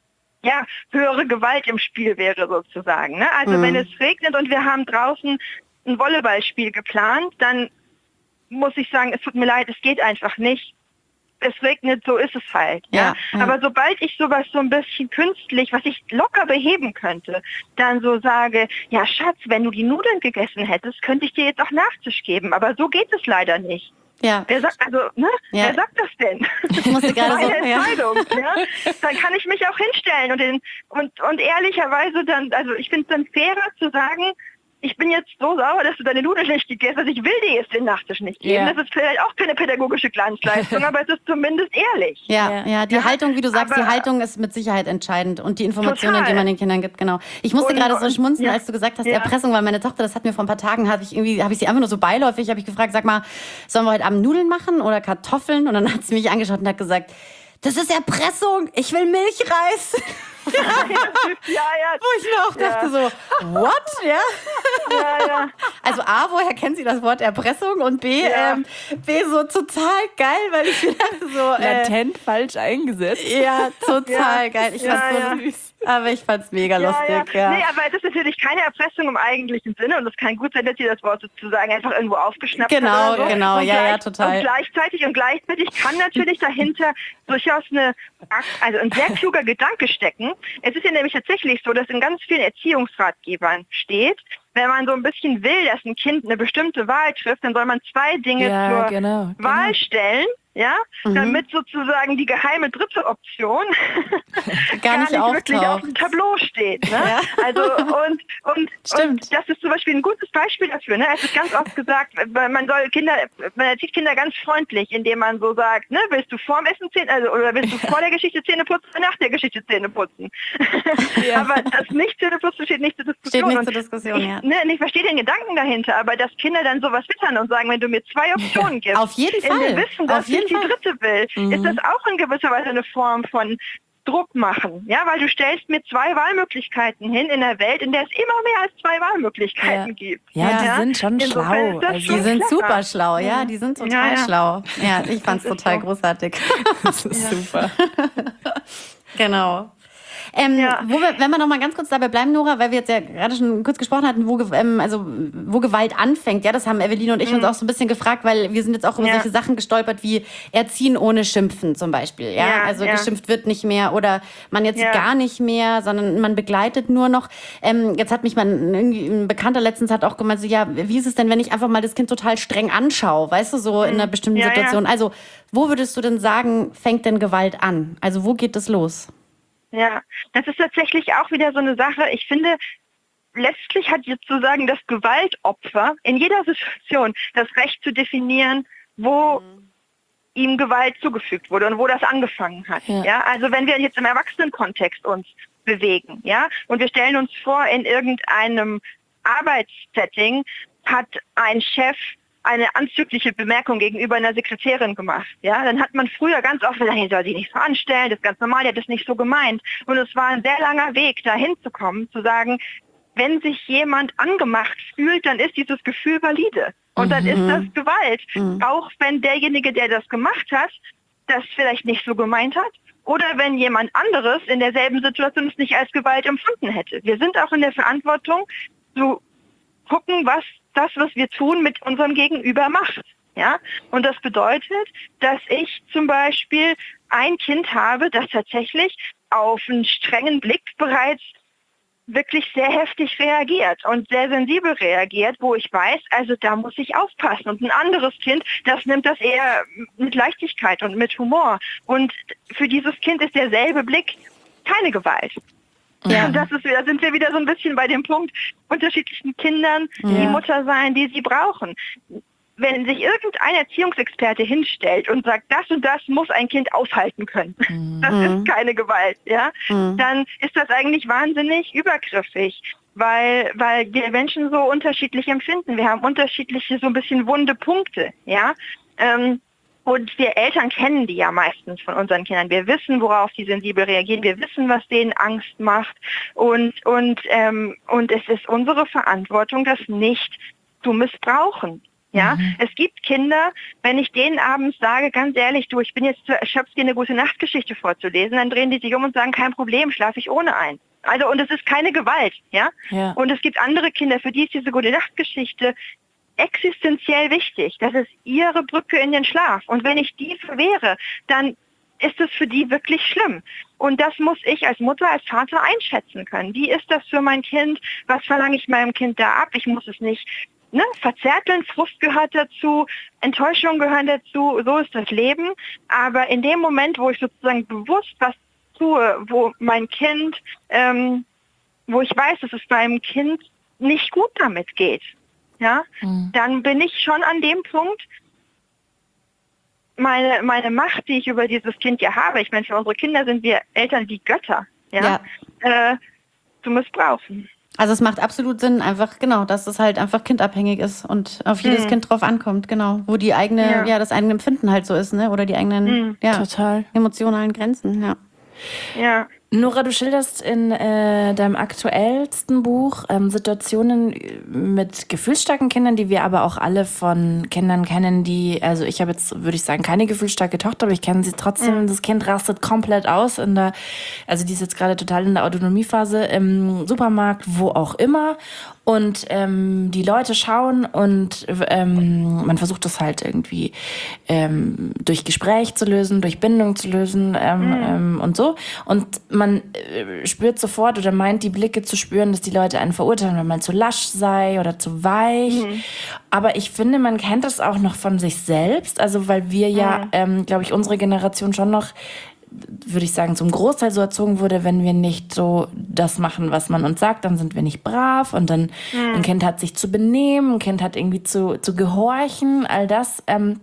ja, höhere Gewalt im Spiel wäre sozusagen. Ne? Also Mhm. wenn es regnet und wir haben draußen ein Volleyballspiel geplant, dann muss ich sagen, es tut mir leid, es geht einfach nicht. Es regnet, so ist es halt. Ja? Ja, ja. Aber sobald ich sowas so ein bisschen künstlich, was ich locker beheben könnte, dann so sage, ja Schatz, wenn du die Nudeln gegessen hättest, könnte ich dir jetzt auch Nachtisch geben. Aber so geht es leider nicht. Ja. Wer sagt, also, ne? Ja. Wer sagt das denn? Ich musste gerade so, Meine ja. Entscheidung, ja. Dann kann ich mich auch hinstellen und, den, und, und ehrlicherweise dann, also ich finde es dann fairer zu sagen, ich bin jetzt so sauer, dass du deine Nudeln nicht gegessen hast, ich will dir jetzt den Nachtisch nicht geben. Ja. Das ist vielleicht auch keine pädagogische Glanzleistung, aber es ist zumindest ehrlich. Ja, Ja. ja, die Ja, Haltung, wie du sagst, die aber- Haltung ist mit Sicherheit entscheidend und die Informationen, Total. die man den Kindern gibt, genau. Ich musste Und- gerade so und- schmunzeln, ja. als du gesagt hast, Ja. Erpressung, weil meine Tochter, das hat mir vor ein paar Tagen, habe ich irgendwie, habe ich sie einfach nur so beiläufig, habe ich gefragt, sag mal, sollen wir heute Abend Nudeln machen oder Kartoffeln? Und dann hat sie mich angeschaut und hat gesagt, das ist Erpressung, ich will Milchreis. ja, ja. Wo ich mir auch dachte so, what? Ja. Ja, ja. Also A, woher kennt sie das Wort Erpressung? Und B, Ja. ähm, B, so total geil, weil ich mir dachte so, äh, Latent falsch eingesetzt. ja, total Ja. geil. Ich Ja, fand's so ja. süß. Aber ich fand's mega Ja, lustig, ja. ja. Nee, aber es ist natürlich keine Erpressung im eigentlichen Sinne und es kann gut sein, dass sie das Wort sozusagen einfach irgendwo aufgeschnappt Genau, hat. Oder so. genau, und ja, ja, gleich- total. Und gleichzeitig und gleichzeitig kann natürlich dahinter durchaus eine, also ein sehr kluger Gedanke stecken. Es ist ja nämlich tatsächlich so, dass in ganz vielen Erziehungsratgebern steht, wenn man so ein bisschen will, dass ein Kind eine bestimmte Wahl trifft, dann soll man zwei Dinge Ja, zur genau, genau. Wahl stellen, ja, Mhm. damit sozusagen die geheime dritte Option Gar nicht wirklich auf auftaucht. dem Tableau steht. Ne? Ja. Also und, und, Stimmt. und das ist zum Beispiel ein gutes Beispiel dafür. Ne? Es ist ganz oft gesagt, man soll Kinder, man erzieht Kinder ganz freundlich, indem man so sagt, ne, willst du vorm Essen Zähne, also oder willst du vor der Geschichte Zähne putzen oder nach der Geschichte Zähne putzen? Aber das nicht Zähne putzen steht nicht zur Diskussion. Steht nicht Und zur Diskussion, ich, ja. ne, ich verstehe den Gedanken dahinter, aber dass Kinder dann sowas wittern und sagen, wenn du mir zwei Optionen gibst, Auf jeden in Fall. dem Wissen, dass Auf jeden jeden die Fall. dritte will, Mhm. ist das auch in gewisser Weise eine Form von Druck machen, ja, weil du stellst mir zwei Wahlmöglichkeiten hin in der Welt, in der es immer mehr als zwei Wahlmöglichkeiten Ja. gibt. Ja, die sind schon Insofern schlau. ist das Also- schon Die sind clever. super schlau, ja, die sind total Ja, ja. schlau. Ja, ich fand's Das ist total so. großartig. Das ist super. Genau. Ähm, Ja. wo wir, wenn wir noch mal ganz kurz dabei bleiben, Nora, weil wir jetzt ja gerade schon kurz gesprochen hatten, wo, ge- ähm, also, wo Gewalt anfängt. Ja, das haben Eveline und ich uns auch so ein bisschen gefragt, weil wir sind jetzt auch über Ja. solche Sachen gestolpert wie Erziehen ohne Schimpfen zum Beispiel. Ja, Ja, also ja. geschimpft wird nicht mehr oder man jetzt Ja. gar nicht mehr, sondern man begleitet nur noch. Ähm, jetzt hat mich mein, irgendwie ein Bekannter letztens hat auch gemeint, so, ja, wie ist es denn, wenn ich einfach mal das Kind total streng anschaue, weißt du, so in einer bestimmten Ja, ja. Situation. Also, wo würdest du denn sagen, fängt denn Gewalt an? Also, wo geht es los? Ja, das ist tatsächlich auch wieder so eine Sache. Ich finde, letztlich hat sozusagen das Gewaltopfer in jeder Situation das Recht zu definieren, wo ihm Gewalt zugefügt wurde und wo das angefangen hat. Ja. Ja, also wenn wir jetzt im Erwachsenenkontext uns bewegen, ja, und wir stellen uns vor, in irgendeinem Arbeitssetting hat ein Chef eine anzügliche Bemerkung gegenüber einer Sekretärin gemacht. Ja, dann hat man früher ganz oft gesagt, die soll sich nicht so anstellen, das ist ganz normal, die hat das nicht so gemeint. Und es war ein sehr langer Weg, dahin zu kommen, zu sagen, wenn sich jemand angemacht fühlt, dann ist dieses Gefühl valide. Und dann ist das Gewalt. Auch wenn derjenige, der das gemacht hat, das vielleicht nicht so gemeint hat. Oder wenn jemand anderes in derselben Situation es nicht als Gewalt empfunden hätte. Wir sind auch in der Verantwortung, zu gucken, was das, was wir tun, mit unserem Gegenüber macht. Ja? Und das bedeutet, dass ich zum Beispiel ein Kind habe, das tatsächlich auf einen strengen Blick bereits wirklich sehr heftig reagiert und sehr sensibel reagiert, wo ich weiß, also da muss ich aufpassen. Und ein anderes Kind, das nimmt das eher mit Leichtigkeit und mit Humor. Und für dieses Kind ist derselbe Blick keine Gewalt. Ja. Und das ist, da sind wir wieder so ein bisschen bei dem Punkt, unterschiedlichen Kindern die Ja. Mutter sein, die sie brauchen. Wenn sich irgendein Erziehungsexperte hinstellt und sagt, das und das muss ein Kind aushalten können, das ist keine Gewalt, ja, dann ist das eigentlich wahnsinnig übergriffig, weil, weil wir Menschen so unterschiedlich empfinden. Wir haben unterschiedliche, so ein bisschen wunde Punkte, ja. Ähm, Und wir Eltern kennen die ja meistens von unseren Kindern. Wir wissen, worauf die sensibel reagieren. Wir wissen, was denen Angst macht. Und, und, ähm, und es ist unsere Verantwortung, das nicht zu missbrauchen. Ja, es gibt Kinder, wenn ich denen abends sage, ganz ehrlich, du, ich bin jetzt zu erschöpft, dir eine gute Nachtgeschichte vorzulesen, dann drehen die sich um und sagen, kein Problem, schlafe ich ohne ein. Also, und es ist keine Gewalt, ja? Ja. Und es gibt andere Kinder, für die ist diese gute Nachtgeschichte existenziell wichtig. Das ist ihre Brücke in den Schlaf. Und wenn ich die verwehre, dann ist es für die wirklich schlimm. Und das muss ich als Mutter, als Vater einschätzen können. Wie ist das für mein Kind? Was verlange ich meinem Kind da ab? Ich muss es nicht ne, verzärteln. Frust gehört dazu, Enttäuschung gehören dazu. So ist das Leben. Aber in dem Moment, wo ich sozusagen bewusst was tue, wo mein Kind, ähm, wo ich weiß, dass es meinem Kind nicht gut damit geht, ja, Mhm. dann bin ich schon an dem Punkt, meine, meine Macht, die ich über dieses Kind ja habe, ich meine, für unsere Kinder sind wir Eltern wie Götter, ja, Äh, zu missbrauchen. Also es macht absolut Sinn, einfach, genau, dass es halt einfach kindabhängig ist und auf jedes Mhm. Kind drauf ankommt, genau. Wo die eigene, ja. Ja. das eigene Empfinden halt so ist, ne? Oder die eigenen, Mhm. ja, Total. emotionalen Grenzen, ja. Ja. Nora, du schilderst in äh, deinem aktuellsten Buch ähm, Situationen mit gefühlsstarken Kindern, die wir aber auch alle von Kindern kennen, die, also ich habe jetzt, würde ich sagen, keine gefühlsstarke Tochter, aber ich kenne sie trotzdem. Mhm. Das Kind rastet komplett aus in der, also die ist jetzt gerade total in der Autonomiephase im Supermarkt, wo auch immer. Und ähm, die Leute schauen und ähm, man versucht das halt irgendwie ähm, durch Gespräch zu lösen, durch Bindung zu lösen ähm, Mhm. ähm, und so. Und man äh, spürt sofort oder meint die Blicke zu spüren, dass die Leute einen verurteilen, wenn man zu lasch sei oder zu weich. Mhm. Aber ich finde, man kennt das auch noch von sich selbst. Also weil wir ja, Mhm. ähm, glaube ich, unsere Generation schon noch, würde ich sagen, zum Großteil so erzogen wurde, wenn wir nicht so das machen, was man uns sagt, dann sind wir nicht brav und dann ein Kind hat sich zu benehmen, ein Kind hat irgendwie zu, zu gehorchen, all das. Ähm,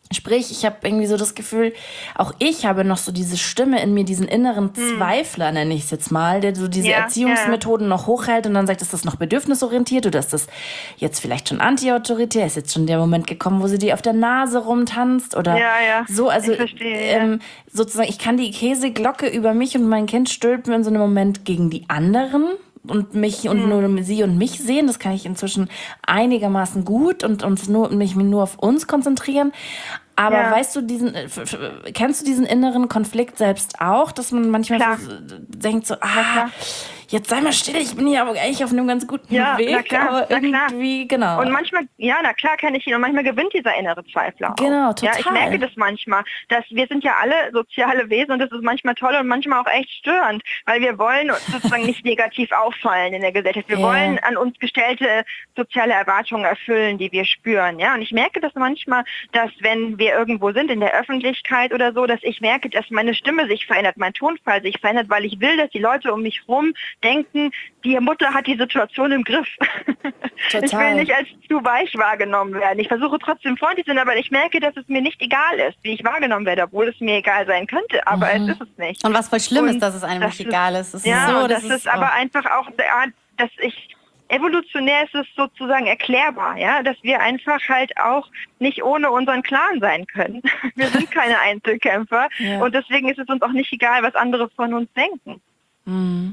Sprich, ich habe irgendwie so das Gefühl, auch ich habe noch so diese Stimme in mir, diesen inneren Zweifler, nenne ich es jetzt mal, der so diese Ja, Erziehungsmethoden noch hochhält und dann sagt, ist das noch bedürfnisorientiert oder ist das jetzt vielleicht schon anti-autoritär? Ist jetzt schon der Moment gekommen, wo sie dir auf der Nase rumtanzt oder Ja, ja. so? Also Ich verstehe, ähm, sozusagen, ich kann die Käseglocke über mich und mein Kind stülpen in so einem Moment gegen die anderen und mich und nur sie und mich sehen. Das kann ich inzwischen einigermaßen gut und uns nur mich nur auf uns konzentrieren. Aber Ja. weißt du, diesen, äh, f- f- kennst du diesen inneren Konflikt selbst auch, dass man manchmal Klar. so, äh, denkt so, ah, klar. jetzt sei mal still, ich bin hier aber eigentlich auf einem ganz guten Ja, Weg, na klar, aber na klar. irgendwie, genau. Und manchmal, ja, na klar kenne ich ihn und manchmal gewinnt dieser innere Zweifler auch. Genau, Ja, ich total. merke das manchmal, dass wir sind ja alle soziale Wesen und das ist manchmal toll und manchmal auch echt störend, weil wir wollen sozusagen nicht negativ auffallen in der Gesellschaft. Wir Ja. wollen an uns gestellte soziale Erwartungen erfüllen, die wir spüren. Ja, und ich merke das manchmal, dass wenn wir irgendwo sind in der Öffentlichkeit oder so, dass ich merke, dass meine Stimme sich verändert, mein Tonfall sich verändert, weil ich will, dass die Leute um mich rum denken, die Mutter hat die Situation im Griff. Total. Ich will nicht als zu weich wahrgenommen werden. Ich versuche trotzdem freundlich zu sein, aber ich merke, dass es mir nicht egal ist, wie ich wahrgenommen werde, obwohl es mir egal sein könnte, aber es ist es nicht. Und was voll schlimm Und ist, dass es einem das nicht ist- egal ist. Das Ja, ist so, und das, das, ist ist aber einfach auch, ja, dass ich evolutionär ist es sozusagen erklärbar, ja, dass wir einfach halt auch nicht ohne unseren Clan sein können. Wir sind keine Einzelkämpfer Ja. und deswegen ist es uns auch nicht egal, was andere von uns denken. Mhm.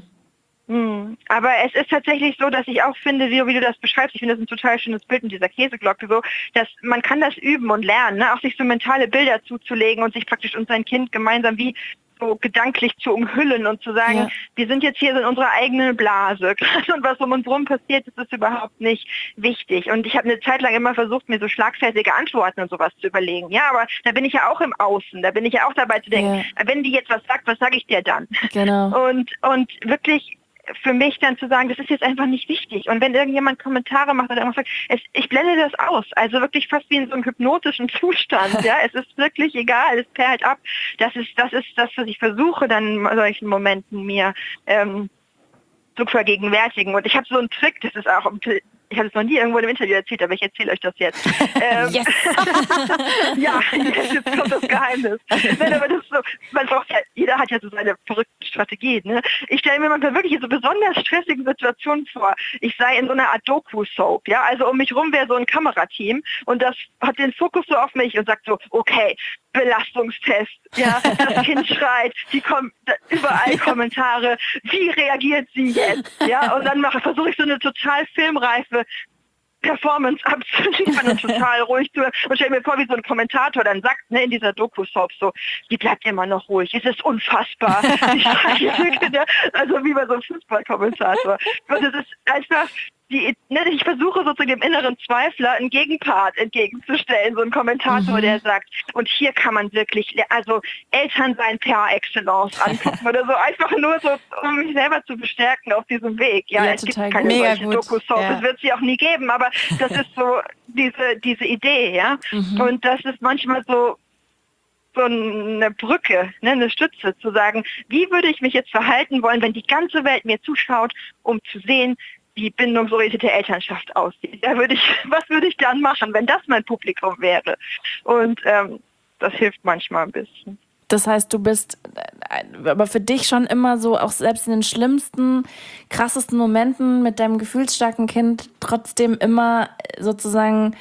Hm. Aber es ist tatsächlich so, dass ich auch finde, wie, wie du das beschreibst, ich finde das ein total schönes Bild mit dieser Käseglocke, so, dass man kann das üben und lernen, ne? Auch sich so mentale Bilder zuzulegen und sich praktisch und sein Kind gemeinsam wie so gedanklich zu umhüllen und zu sagen, Ja. wir sind jetzt hier in unserer eigenen Blase und was um uns rum passiert, ist, ist überhaupt nicht wichtig. Und ich habe eine Zeit lang immer versucht, mir so schlagfertige Antworten und sowas zu überlegen. Ja, aber da bin ich ja auch im Außen, da bin ich ja auch dabei zu denken, wenn die jetzt was sagt, was sage ich dir dann? Genau. Und, und wirklich für mich dann zu sagen, das ist jetzt einfach nicht wichtig. Und wenn irgendjemand Kommentare macht oder irgendwas sagt, es, ich blende das aus. Also wirklich fast wie in so einem hypnotischen Zustand. Ja, es ist wirklich egal, es perlt ab. Das ist, das ist das, was ich versuche dann in solchen Momenten mir ähm, zu vergegenwärtigen. Und ich habe so einen Trick, das ist auch, ich habe es noch nie irgendwo im Interview erzählt, aber ich erzähle euch das jetzt. Ähm, Yes. ja, jetzt kommt das Geheimnis. Nein, aber das ist so, man braucht ja, jeder hat ja so seine verrückten Strategien. Ne? Ich stelle mir manchmal wirklich in so besonders stressigen Situationen vor. Ich sei in so einer Art Doku-Soap, ja, also um mich rum wäre so ein Kamerateam und das hat den Fokus so auf mich und sagt so, okay, Belastungstest, ja, das Kind schreit, die kommen überall Kommentare, wie reagiert sie jetzt, ja, und dann mache versuche ich so eine total filmreife Performance abzuliefern und total ruhig zu und stell mir vor, wie so ein Kommentator dann sagt, ne, in dieser Doku-Soap so, die bleibt immer noch ruhig, es ist unfassbar. Die schreit, ja, also wie bei so einem Fußballkommentator. Und es ist einfach die, ne, ich versuche sozusagen dem inneren Zweifler einen Gegenpart entgegenzustellen, so ein Kommentator, Mhm. der sagt, und hier kann man wirklich, also Eltern sein par excellence angucken oder so, einfach nur so, um mich selber zu bestärken auf diesem Weg. Ja, Ja, es gibt total keine gut. Mega solche gut. Doku-Soap, Ja. es wird sie auch nie geben, aber das ist so diese, diese Idee, ja. Mhm. Und das ist manchmal so, so eine Brücke, ne, eine Stütze, zu sagen, wie würde ich mich jetzt verhalten wollen, wenn die ganze Welt mir zuschaut, um zu sehen, wie bindungsorientierte Elternschaft aussieht. Da würde ich, was würde ich dann machen, wenn das mein Publikum wäre? Und ähm, das hilft manchmal ein bisschen. Das heißt, du bist äh, aber für dich schon immer so, auch selbst in den schlimmsten, krassesten Momenten mit deinem gefühlsstarken Kind trotzdem immer sozusagen,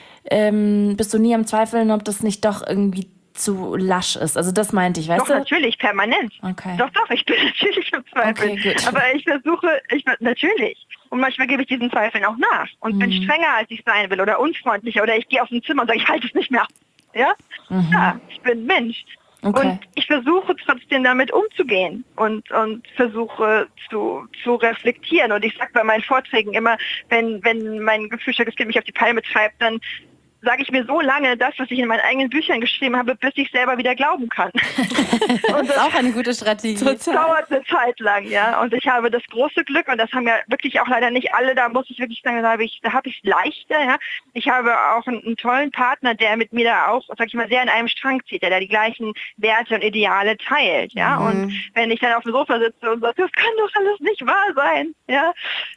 ähm, bist du nie am Zweifeln, ob das nicht doch irgendwie zu lasch ist. Also das meinte ich, weißt Doch, du? natürlich, permanent. Okay. Doch, doch, ich bin natürlich im Zweifel. Okay, gut. Aber ich versuche, ich natürlich. Und manchmal gebe ich diesen Zweifeln auch nach und Mhm. bin strenger, als ich sein will oder unfreundlicher oder ich gehe aus dem Zimmer und sage, ich halte es nicht mehr. Ja? Mhm. Ja, ich bin Mensch. Okay. Und ich versuche trotzdem damit umzugehen und, und versuche zu, zu reflektieren. Und ich sage bei meinen Vorträgen immer, wenn, wenn mein gefühlsstarkes Kind mich auf die Palme treibt, dann sage ich mir so lange das, was ich in meinen eigenen Büchern geschrieben habe, bis ich selber wieder glauben kann. Das ist auch eine gute Strategie. Das dauert eine Zeit lang, ja. Und ich habe das große Glück, und das haben ja wirklich auch leider nicht alle, da muss ich wirklich sagen, da habe ich da habe ich es leichter, ja. Ich habe auch einen, einen tollen Partner, der mit mir da auch, sag ich mal, sehr an einem Strang zieht, der da die gleichen Werte und Ideale teilt, ja. Mhm. Und wenn ich dann auf dem Sofa sitze und sage, das kann doch alles nicht wahr sein, ja,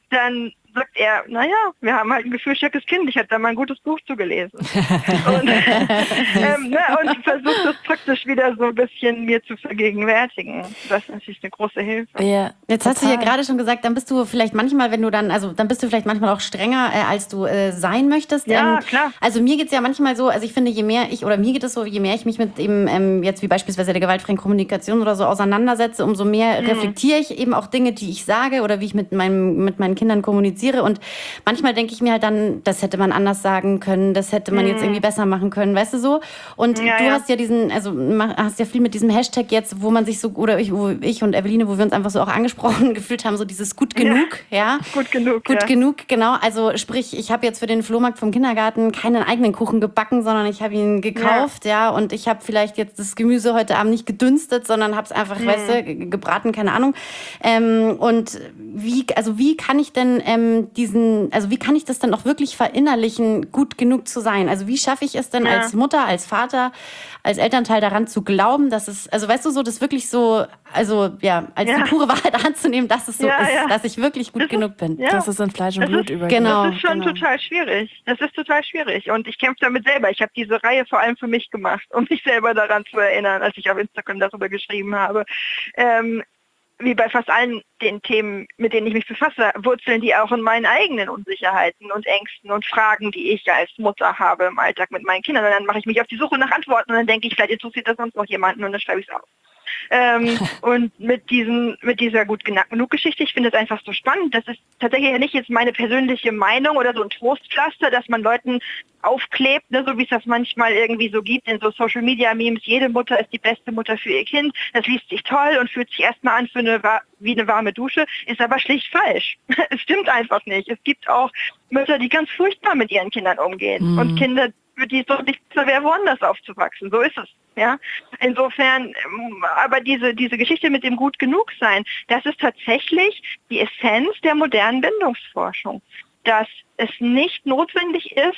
dann sagt er, naja, wir haben halt ein gefühlsstarkes Kind, ich hatte da mal ein gutes Buch zugelesen. und, ähm, ne, und versucht das praktisch wieder so ein bisschen mir zu vergegenwärtigen. Das ist natürlich eine große Hilfe. Ja, Jetzt hast du ja gerade schon gesagt, dann bist du vielleicht manchmal, wenn du dann, also dann bist du vielleicht manchmal auch strenger, äh, als du äh, sein möchtest. Ja, ähm, klar. Also mir geht's ja manchmal so, also ich finde, je mehr ich, oder mir geht es so, je mehr ich mich mit eben ähm, jetzt wie beispielsweise der gewaltfreien Kommunikation oder so auseinandersetze, umso mehr mhm. reflektiere ich eben auch Dinge, die ich sage oder wie ich mit meinem, mit meinen Kindern kommuniziere. Und manchmal denke ich mir halt dann, das hätte man anders sagen können, das hätte man mhm. jetzt irgendwie besser machen können, weißt du so? Und ja, du ja. hast ja diesen, also hast ja viel mit diesem Hashtag jetzt, wo man sich so, oder ich, wo ich und Eveline, wo wir uns einfach so auch angesprochen gefühlt haben, so dieses gut genug, ja? ja? Gut genug, Gut ja. genug, genau. Also sprich, ich habe jetzt für den Flohmarkt vom Kindergarten keinen eigenen Kuchen gebacken, sondern ich habe ihn gekauft, ja, ja und ich habe vielleicht jetzt das Gemüse heute Abend nicht gedünstet, sondern habe es einfach, mhm. weißt du, gebraten, keine Ahnung. Ähm, und wie, also wie kann ich denn ähm, diesen, also wie kann ich das dann auch wirklich verinnerlichen, gut genug zu sein? Also wie schaffe ich es denn ja. als Mutter, als Vater, als Elternteil daran zu glauben, dass es, also weißt du so, das wirklich so, also ja, als ja. die pure Wahrheit anzunehmen, dass es so ja, ist, ja. dass ich wirklich gut das genug ist, bin. Ja. Das ist in Fleisch und das Blut ist, übergeht. Genau, das ist schon genau. total schwierig. Das ist total schwierig und ich kämpfe damit selber. Ich habe diese Reihe vor allem für mich gemacht, um mich selber daran zu erinnern, als ich auf Instagram darüber geschrieben habe. Ähm, wie bei fast allen den Themen, mit denen ich mich befasse, wurzeln die auch in meinen eigenen Unsicherheiten und Ängsten und Fragen, die ich als Mutter habe im Alltag mit meinen Kindern. Und dann mache ich mich auf die Suche nach Antworten und dann denke ich, vielleicht interessiert das sonst noch jemanden und dann schreibe ich es auf. Ähm, und mit diesen, mit dieser gut genug Geschichte, ich finde es einfach so spannend. Das ist tatsächlich ja nicht jetzt meine persönliche Meinung oder so ein Trostpflaster, dass man Leuten aufklebt, ne, so wie es das manchmal irgendwie so gibt in so Social Media Memes. Jede Mutter ist die beste Mutter für ihr Kind. Das liest sich toll und fühlt sich erstmal an für eine, wie eine warme Dusche, ist aber schlicht falsch. Es stimmt einfach nicht. Es gibt auch Mütter, die ganz furchtbar mit ihren Kindern umgehen. Mhm. Und Kinder, für die es doch nicht so wäre, woanders aufzuwachsen. So ist es. Ja, insofern, aber diese, diese Geschichte mit dem gut genug sein, das ist tatsächlich die Essenz der modernen Bindungsforschung. Dass es nicht notwendig ist,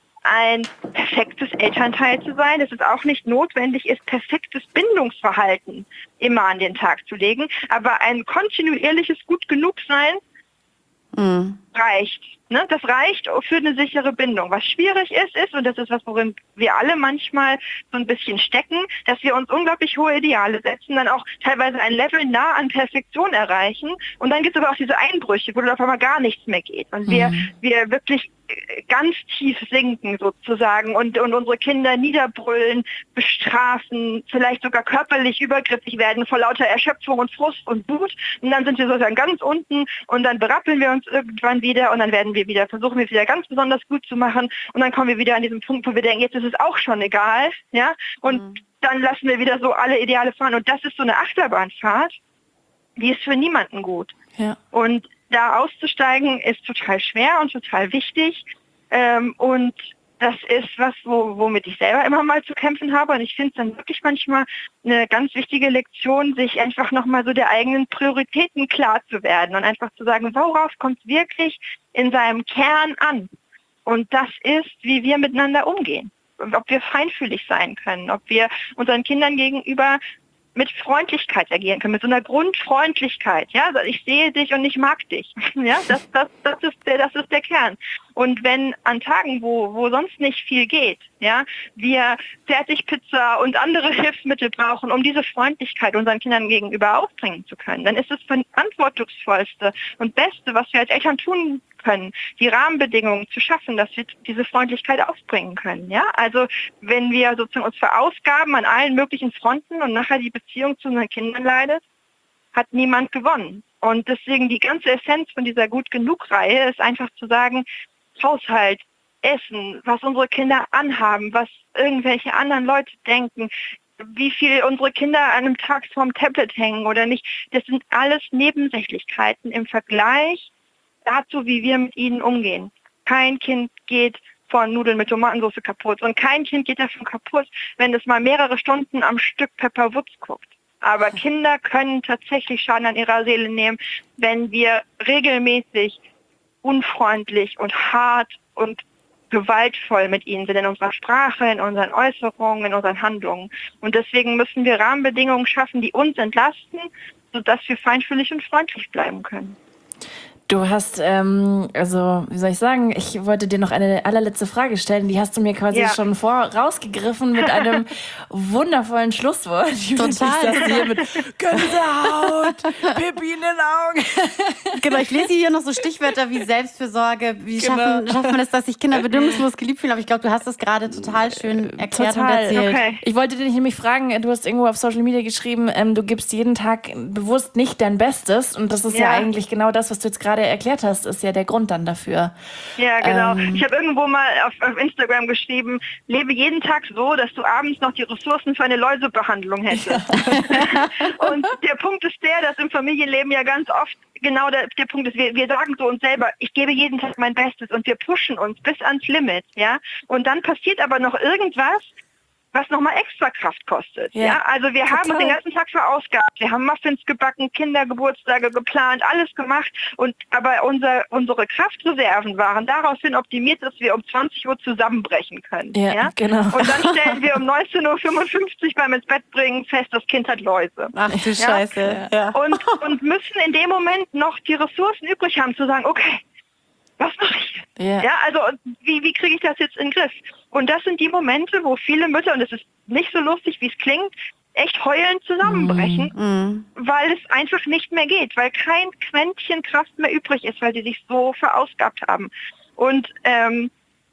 ein perfektes Elternteil zu sein, dass es auch nicht notwendig ist, perfektes Bindungsverhalten immer an den Tag zu legen, aber ein kontinuierliches gut genug sein mhm. reicht. Ne? Das reicht für eine sichere Bindung. Was schwierig ist, ist, und das ist was, worin wir alle manchmal so ein bisschen stecken, dass wir uns unglaublich hohe Ideale setzen, dann auch teilweise ein Level nah an Perfektion erreichen und dann gibt es aber auch diese Einbrüche, wo dann auf einmal gar nichts mehr geht und wir, mhm. wir wirklich ganz tief sinken sozusagen und, und unsere Kinder niederbrüllen, bestrafen, vielleicht sogar körperlich übergriffig werden vor lauter Erschöpfung und Frust und Wut und dann sind wir sozusagen ganz unten und dann berappeln wir uns irgendwann wieder und dann werden wir wieder, versuchen wir wieder ganz besonders gut zu machen und dann kommen wir wieder an diesen Punkt, wo wir denken, jetzt ist es auch schon egal, ja, und mhm. dann lassen wir wieder so alle Ideale fahren und das ist so eine Achterbahnfahrt, die ist für niemanden gut. Ja. Und da auszusteigen ist total schwer und total wichtig ähm, und das ist was, wo, womit ich selber immer mal zu kämpfen habe und ich finde es dann wirklich manchmal eine ganz wichtige Lektion, sich einfach nochmal so der eigenen Prioritäten klar zu werden und einfach zu sagen, worauf kommt es wirklich in seinem Kern an? Und das ist, wie wir miteinander umgehen. Ob wir feinfühlig sein können, ob wir unseren Kindern gegenüber mit Freundlichkeit agieren können, mit so einer Grundfreundlichkeit. Ja, also ich sehe dich und ich mag dich. Ja, das, das, das ist der, das ist der Kern. Und wenn an Tagen, wo, wo sonst nicht viel geht, ja, wir Fertigpizza und andere Hilfsmittel brauchen, um diese Freundlichkeit unseren Kindern gegenüber aufbringen zu können, dann ist es das verantwortungsvollste und Beste, was wir als Eltern tun können, die Rahmenbedingungen zu schaffen, dass wir diese Freundlichkeit aufbringen können. Ja, also wenn wir sozusagen uns verausgaben an allen möglichen Fronten und nachher die Beziehung zu unseren Kindern leidet, hat niemand gewonnen. Und deswegen die ganze Essenz von dieser Gut-Genug-Reihe ist einfach zu sagen, Haushalt, Essen, was unsere Kinder anhaben, was irgendwelche anderen Leute denken, wie viel unsere Kinder an einem Tag vorm Tablet hängen oder nicht, das sind alles Nebensächlichkeiten im Vergleich dazu, wie wir mit ihnen umgehen. Kein Kind geht von Nudeln mit Tomatensauce kaputt und kein Kind geht davon kaputt, wenn es mal mehrere Stunden am Stück Pepper Woods guckt. Aber Kinder können tatsächlich Schaden an ihrer Seele nehmen, wenn wir regelmäßig unfreundlich und hart und gewaltvoll mit ihnen sind in unserer Sprache, in unseren Äußerungen, in unseren Handlungen. Und deswegen müssen wir Rahmenbedingungen schaffen, die uns entlasten, sodass wir feinfühlig und freundlich bleiben können. Du hast, ähm, also, wie soll ich sagen, ich wollte dir noch eine allerletzte Frage stellen, die hast du mir quasi Ja. schon vorausgegriffen mit einem wundervollen Schlusswort. Total. Ich das hier mit Gänsehaut, Pipi in den Augen. Genau, ich lese hier noch so Stichwörter wie Selbstfürsorge, wie Genau. schaffen, schafft man es, dass sich Kinder bedingungslos geliebt fühlen, aber ich glaube, du hast das gerade total schön erklärt und erzählt. Okay. Ich wollte dich nämlich fragen, du hast irgendwo auf Social Media geschrieben, ähm, du gibst jeden Tag bewusst nicht dein Bestes und das ist ja, Ja. eigentlich genau das, was du jetzt gerade erklärt hast, ist ja der Grund dann dafür. Ja, genau. Ähm. Ich habe irgendwo mal auf, auf Instagram geschrieben, lebe jeden Tag so, dass du abends noch die Ressourcen für eine Läusebehandlung hättest. Und der Punkt ist der, dass im Familienleben ja ganz oft genau der, der Punkt ist, wir, wir sagen so uns selber, ich gebe jeden Tag mein Bestes und wir pushen uns bis ans Limit, ja. Und dann passiert aber noch irgendwas, was nochmal extra Kraft kostet. Ja, Ja, also wir haben uns den ganzen Tag verausgabt. Wir haben Muffins gebacken, Kindergeburtstage geplant, alles gemacht. Und aber unser, unsere Kraftreserven waren daraufhin optimiert, dass wir um zwanzig Uhr zusammenbrechen können. Ja, Ja, genau. Und dann stellen wir um neunzehn Uhr fünfundfünfzig beim ins Bett bringen fest, das Kind hat Läuse. Ach du Scheiße. Ja. Und, und müssen in dem Moment noch die Ressourcen übrig haben, zu sagen, okay, was mache ich? Ja. Ja, also wie, wie kriege ich das jetzt in den Griff? Und das sind die Momente, wo viele Mütter, und es ist nicht so lustig, wie es klingt, echt heulend zusammenbrechen, Mhm. weil es einfach nicht mehr geht, weil kein Quäntchen Kraft mehr übrig ist, weil sie sich so verausgabt haben. Und, ähm,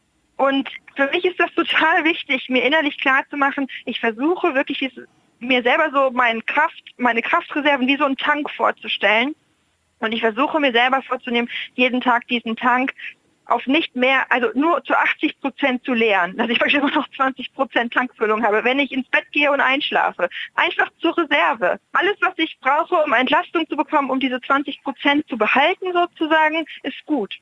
und für mich ist das total wichtig, mir innerlich klar zu machen, ich versuche wirklich dieses, mir selber so meine Kraft, meine Kraftreserven wie so einen Tank vorzustellen. Und ich versuche mir selber vorzunehmen, jeden Tag diesen Tank auf nicht mehr, also nur zu achtzig Prozent zu leeren, dass ich praktisch immer noch zwanzig Prozent Tankfüllung habe, wenn ich ins Bett gehe und einschlafe. Einfach zur Reserve. Alles, was ich brauche, um Entlastung zu bekommen, um diese zwanzig Prozent zu behalten sozusagen, ist gut.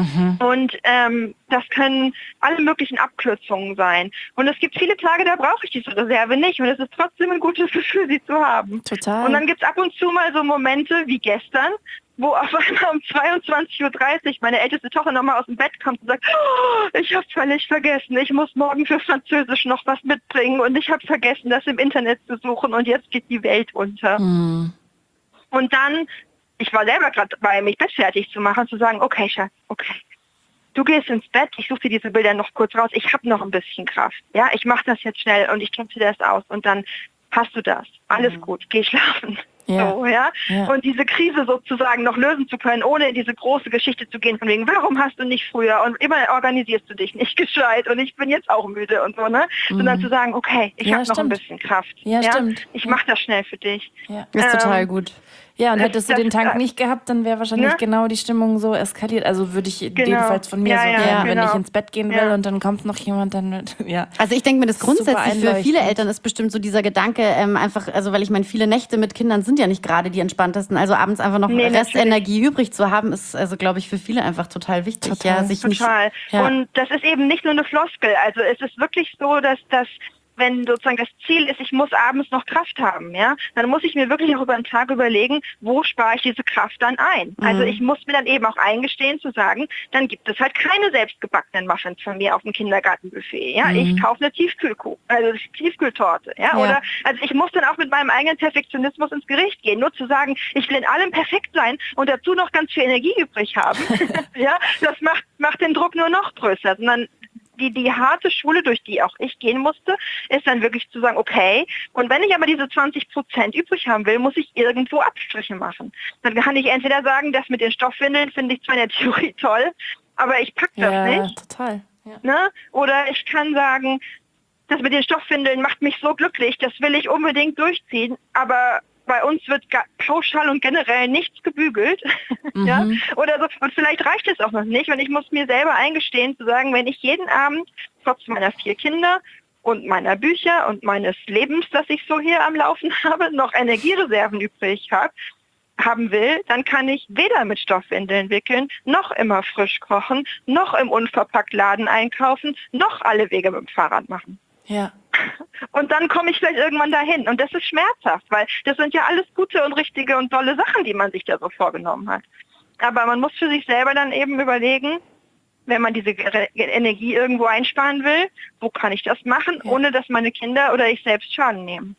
Und ähm, das können alle möglichen Abkürzungen sein. Und es gibt viele Tage, da brauche ich diese Reserve nicht. Und es ist trotzdem ein gutes Gefühl, sie zu haben. Total. Und dann gibt es ab und zu mal so Momente wie gestern, wo auf einmal um zweiundzwanzig Uhr dreißig meine älteste Tochter nochmal aus dem Bett kommt und sagt, oh, ich habe völlig vergessen, ich muss morgen für Französisch noch was mitbringen und ich habe vergessen, das im Internet zu suchen und jetzt geht die Welt unter. Mhm. Und dann, ich war selber gerade dabei, mich Bett fertig zu machen, zu sagen, okay, Schatz, okay, du gehst ins Bett, ich suche dir diese Bilder noch kurz raus, ich habe noch ein bisschen Kraft. Ja, ich mache das jetzt schnell und ich drucke dir das aus und dann hast du das. Alles mhm. gut, geh schlafen. Ja. So, ja? Ja. Und diese Krise sozusagen noch lösen zu können, ohne in diese große Geschichte zu gehen, von wegen, warum hast du nicht früher und immer organisierst du dich nicht gescheit und ich bin jetzt auch müde und so, ne? Mhm. Sondern zu sagen, okay, ich Ja, habe noch ein stimmt. bisschen Kraft. Ja, stimmt. Ich Ja. mache das schnell für dich. Ja. Ist Ähm, total gut. Ja, und Das- hättest du das- den Tank äh, nicht gehabt, dann wäre wahrscheinlich ne? genau die Stimmung so eskaliert. Also würde ich Genau. jedenfalls von mir Ja, so ja, gehen, wenn genau. ich ins Bett gehen will Ja. und dann kommt noch jemand, dann wird, ja. Also ich denke mir, das Super grundsätzlich für viele einleuchtend. Eltern ist bestimmt so dieser Gedanke, ähm, einfach, also weil ich meine, viele Nächte mit Kindern sind ja nicht gerade die entspanntesten. Also abends einfach noch Nee, Restenergie übrig zu haben, ist also, glaube ich, für viele einfach total wichtig. Total. Ja, sich nicht, Total. ja. Und das ist eben nicht nur eine Floskel. Also es ist wirklich so, dass das, wenn sozusagen das Ziel ist, ich muss abends noch Kraft haben, ja, dann muss ich mir wirklich auch über den Tag überlegen, wo spare ich diese Kraft dann ein. Mhm. Also ich muss mir dann eben auch eingestehen zu sagen, dann gibt es halt keine selbstgebackenen Muffins von mir auf dem Kindergartenbuffet. Ja, Mhm. ich kaufe eine Tiefkühlkuh, also Tiefkühltorte, ja, Ja. oder also ich muss dann auch mit meinem eigenen Perfektionismus ins Gericht gehen, nur zu sagen, ich will in allem perfekt sein und dazu noch ganz viel Energie übrig haben. Ja, das macht macht den Druck nur noch größer, sondern die, die harte Schule, durch die auch ich gehen musste, ist dann wirklich zu sagen, okay, und wenn ich aber diese zwanzig Prozent übrig haben will, muss ich irgendwo Abstriche machen. Dann kann ich entweder sagen, das mit den Stoffwindeln finde ich zwar in der Theorie toll, aber ich packe das Ja, nicht. total. Ja. Ne? Oder ich kann sagen, das mit den Stoffwindeln macht mich so glücklich, das will ich unbedingt durchziehen, aber bei uns wird ga- pauschal und generell nichts gebügelt. Ja? Oder so. Und vielleicht reicht es auch noch nicht. Und ich muss mir selber eingestehen, zu sagen, wenn ich jeden Abend, trotz meiner vier Kinder und meiner Bücher und meines Lebens, das ich so hier am Laufen habe, noch Energiereserven übrig habe, haben will, dann kann ich weder mit Stoffwindeln wickeln, noch immer frisch kochen, noch im Unverpacktladen einkaufen, noch alle Wege mit dem Fahrrad machen. Ja. Und dann komme ich vielleicht irgendwann dahin. Und das ist schmerzhaft, weil das sind ja alles gute und richtige und tolle Sachen, die man sich da so vorgenommen hat. Aber man muss für sich selber dann eben überlegen, wenn man diese Re- Energie irgendwo einsparen will, wo kann ich das machen, Ja. ohne dass meine Kinder oder ich selbst Schaden nehmen.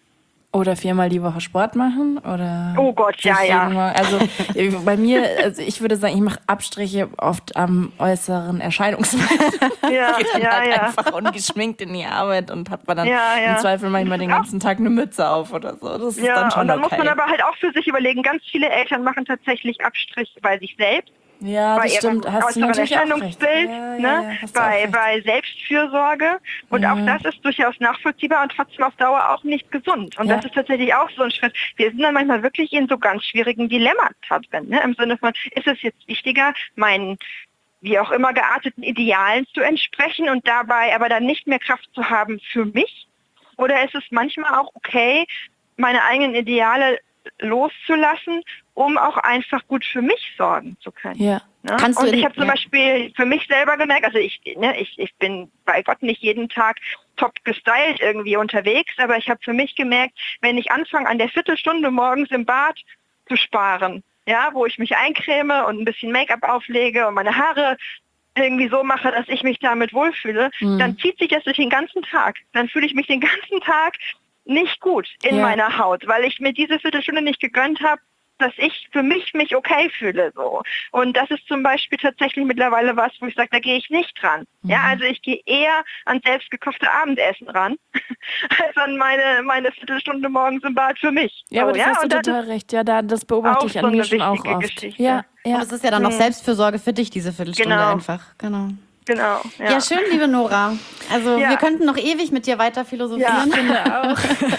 Oder viermal die Woche Sport machen? Oder Oh Gott, ja, sich ja. jeden Morgen- Also äh, bei mir, also ich würde sagen, ich mache Abstriche oft am äußeren Erscheinungsbild. Ja, Ich gehe dann ja, halt ja. einfach ungeschminkt in die Arbeit und habe dann Ja, ja. im Zweifel manchmal den ganzen Tag eine Mütze auf oder so. Das ist Ja, dann schon und dann okay. muss man aber halt auch für sich überlegen, ganz viele Eltern machen tatsächlich Abstrich bei sich selbst. ja, bei das stimmt. ihrem Hast du äußeren natürlich auch recht. Erscheinungsbild, Ja, ja, ne? ja, hast du auch bei, recht. bei Selbstfürsorge. Und Ja. auch das ist durchaus nachvollziehbar und trotzdem auf Dauer auch nicht gesund. Und Ja. das ist tatsächlich auch so ein Schritt. Wir sind dann manchmal wirklich in so ganz schwierigen Dilemmata drin. Ne? Im Sinne von, ist es jetzt wichtiger, meinen wie auch immer gearteten Idealen zu entsprechen und dabei aber dann nicht mehr Kraft zu haben für mich? Oder ist es manchmal auch okay, meine eigenen Ideale loszulassen, um auch einfach gut für mich sorgen zu können? Ja. Ne? Kannst du Und in- ich habe zum ja. Beispiel für mich selber gemerkt, also ich, ne, ich, ich bin bei Gott nicht jeden Tag top gestylt irgendwie unterwegs, aber ich habe für mich gemerkt, wenn ich anfange, an der Viertelstunde morgens im Bad zu sparen, ja, wo ich mich eincreme und ein bisschen Make-up auflege und meine Haare irgendwie so mache, dass ich mich damit wohlfühle, Mhm. dann zieht sich das durch den ganzen Tag. Dann fühle ich mich den ganzen Tag nicht gut in Ja. meiner Haut, weil ich mir diese Viertelstunde nicht gegönnt habe, dass ich für mich mich okay fühle. So. Und das ist zum Beispiel tatsächlich mittlerweile was, wo ich sage, da gehe ich nicht dran. Ja, also ich gehe eher an selbstgekochte Abendessen ran, als an meine, meine Viertelstunde morgens im Bad für mich. Ja, aber so, das ja? hast du Und das total ist recht. Ja, da, das beobachte auch ich an so mir eine schon auch wichtige oft. Geschichte. Ja, ja. Und es ist ja dann noch Mhm. Selbstfürsorge für dich, diese Viertelstunde Genau. einfach. Genau. Genau. Ja. Ja. schön, liebe Nora. Also Ja. wir könnten noch ewig mit dir weiter philosophieren. Ja. finde auch.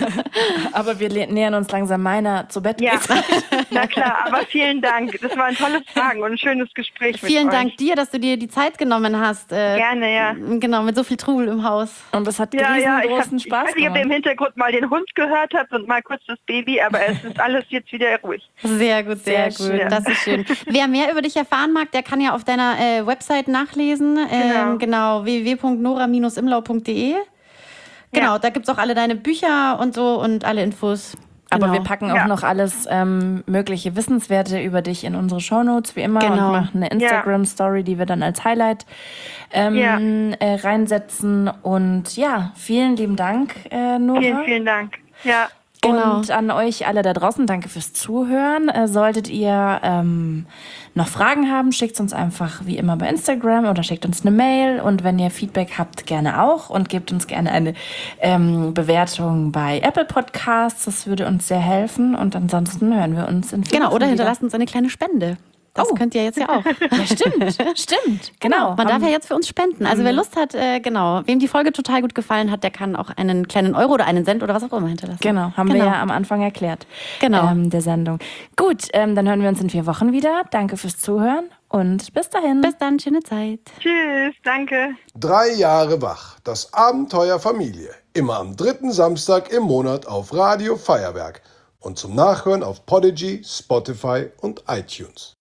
Aber wir le- nähern uns langsam meiner zu Bett. Ja, geht's. na klar, aber vielen Dank. Das waren tolle Fragen und ein schönes Gespräch mit Vielen euch. Dank dir, dass du dir die Zeit genommen hast. Äh, Gerne, ja. Genau, mit so viel Trubel im Haus. Und es hat Ja, ja, ich, hab, riesengroßen ich Spaß weiß nicht, ob ihr im gemacht. Hintergrund mal den Hund gehört habt und mal kurz das Baby, aber es ist alles jetzt wieder ruhig. Sehr gut, sehr, Sehr gut. schön. Das ist schön. Wer mehr über dich erfahren mag, der kann ja auf deiner äh, Website nachlesen. Ähm, genau, w w w punkt nora Bindestrich imlau punkt d e. Genau, Ja. da gibt es auch alle deine Bücher und so und alle Infos. Genau. Aber wir packen auch Ja. noch alles ähm, mögliche Wissenswerte über dich in unsere Shownotes, wie immer, Genau. und machen eine Instagram-Story, die wir dann als Highlight ähm, Ja. äh, reinsetzen. Und ja, vielen lieben Dank, äh, Nora. Vielen, vielen Dank. Ja, Genau. Und an euch alle da draußen, danke fürs Zuhören. Äh, solltet ihr ähm, noch Fragen haben, schickt uns einfach wie immer bei Instagram oder schickt uns eine Mail. Und wenn ihr Feedback habt, gerne auch. Und gebt uns gerne eine ähm, Bewertung bei Apple Podcasts. Das würde uns sehr helfen. Und ansonsten hören wir uns in vier Genau, Wochen oder wieder. hinterlasst uns eine kleine Spende. Das Oh. könnt ihr jetzt ja auch. Ja, stimmt, stimmt. Genau, man darf Haben- ja jetzt für uns spenden. Also wer Lust hat, äh, genau, wem die Folge total gut gefallen hat, der kann auch einen kleinen Euro oder einen Cent oder was auch immer hinterlassen. Genau, haben Genau. wir ja am Anfang erklärt. Genau. Ähm, der Sendung. Gut, ähm, dann hören wir uns in vier Wochen wieder. Danke fürs Zuhören und bis dahin. Bis dann, schöne Zeit. tschüss, danke. Drei Jahre wach. Das Abenteuer Familie. Immer am dritten Samstag im Monat auf Radio Feuerwerk. Und zum Nachhören auf Podigy, Spotify und iTunes.